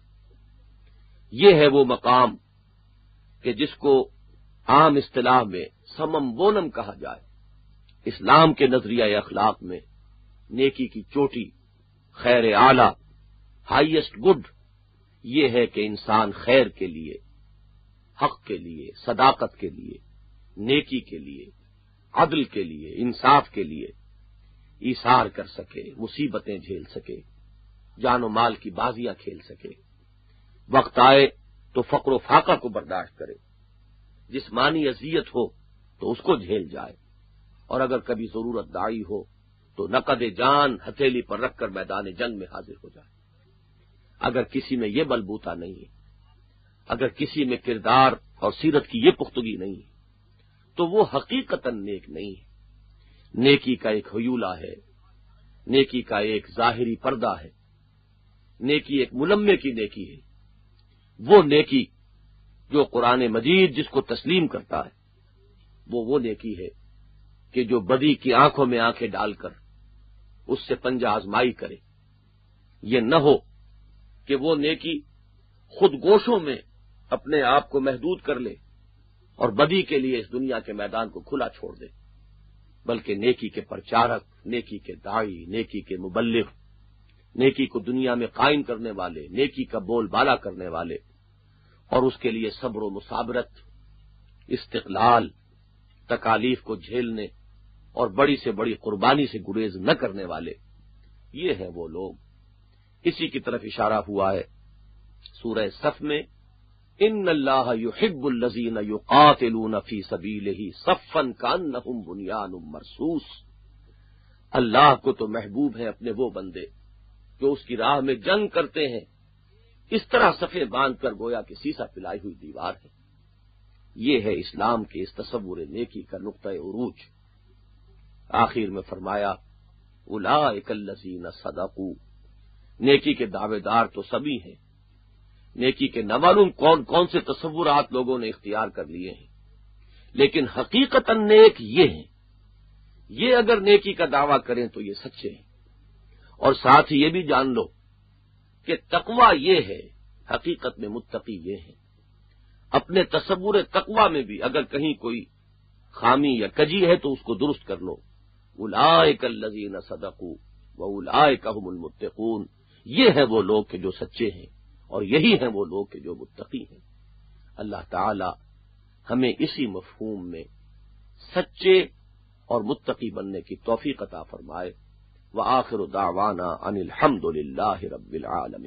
یہ ہے وہ مقام کہ جس کو عام اصطلاح میں سمم بونم کہا جائے۔ اسلام کے نظریہ اخلاق میں نیکی کی چوٹی، خیر اعلی، ہائیسٹ گڈ، یہ ہے کہ انسان خیر کے لیے، حق کے لیے، صداقت کے لیے، نیکی کے لیے، عدل کے لیے، انصاف کے لیے ایثار کر سکے، مصیبتیں جھیل سکے، جان و مال کی بازیاں کھیل سکے، وقت آئے تو فقر و فاقہ کو برداشت کرے، جسمانی اذیت ہو تو اس کو جھیل جائے، اور اگر کبھی ضرورت داعی ہو تو نقد جان ہتھیلی پر رکھ کر میدان جنگ میں حاضر ہو جائے۔ اگر کسی میں یہ بلبوتا نہیں ہے، اگر کسی میں کردار اور سیرت کی یہ پختگی نہیں ہے تو وہ حقیقتاً نیک نہیں ہے۔ نیکی کا ایک حیولہ ہے، نیکی کا ایک ظاہری پردہ ہے، نیکی ایک ملمے کی نیکی ہے۔ وہ نیکی جو قرآن مجید جس کو تسلیم کرتا ہے وہ وہ نیکی ہے کہ جو بدی کی آنکھوں میں آنکھیں ڈال کر اس سے پنجہ آزمائی کرے۔ یہ نہ ہو کہ وہ نیکی خود گوشوں میں اپنے آپ کو محدود کر لے اور بدی کے لیے اس دنیا کے میدان کو کھلا چھوڑ دے، بلکہ نیکی کے پرچارک، نیکی کے داعی، نیکی کے مبلغ، نیکی کو دنیا میں قائم کرنے والے، نیکی کا بول بالا کرنے والے، اور اس کے لیے صبر و مصابرت، استقلال، تکالیف کو جھیلنے اور بڑی سے بڑی قربانی سے گریز نہ کرنے والے، یہ ہیں وہ لوگ۔ اسی کی طرف اشارہ ہوا ہے سورہ صف میں، ان اللہ یحب الذین یقاتلون فی سبیلہ صفا کانہم بنیان مرصوص۔ اللہ کو تو محبوب ہیں اپنے وہ بندے جو اس کی راہ میں جنگ کرتے ہیں اس طرح صفیں باندھ کر گویا کہ سیسا پلائی ہوئی دیوار ہے۔ یہ ہے اسلام کے اس تصور نیکی کا نقطہ عروج۔ آخر میں فرمایا اولئک الذین صدقوا، نیکی کے دعوے دار تو سبھی ہیں، نیکی کے نہ معلوم کون کون سے تصورات لوگوں نے اختیار کر لیے ہیں، لیکن حقیقتاً نیک یہ ہیں۔ یہ اگر نیکی کا دعویٰ کریں تو یہ سچے ہیں، اور ساتھ ہی یہ بھی جان لو کہ تقویٰ یہ ہے، حقیقت میں متقی یہ ہیں۔ اپنے تصور تقویٰ میں بھی اگر کہیں کوئی خامی یا کجی ہے تو اس کو درست کر لو۔ اولئک الذین صدقوا واولئک هم المتقون، یہ ہیں وہ لوگ کہ جو سچے ہیں اور یہی ہیں وہ لوگ کہ جو متقی ہیں۔ اللہ تعالی ہمیں اسی مفہوم میں سچے اور متقی بننے کی توفیق عطا فرمائے۔ وآخر دعوانا ان الحمد للہ رب العالمین۔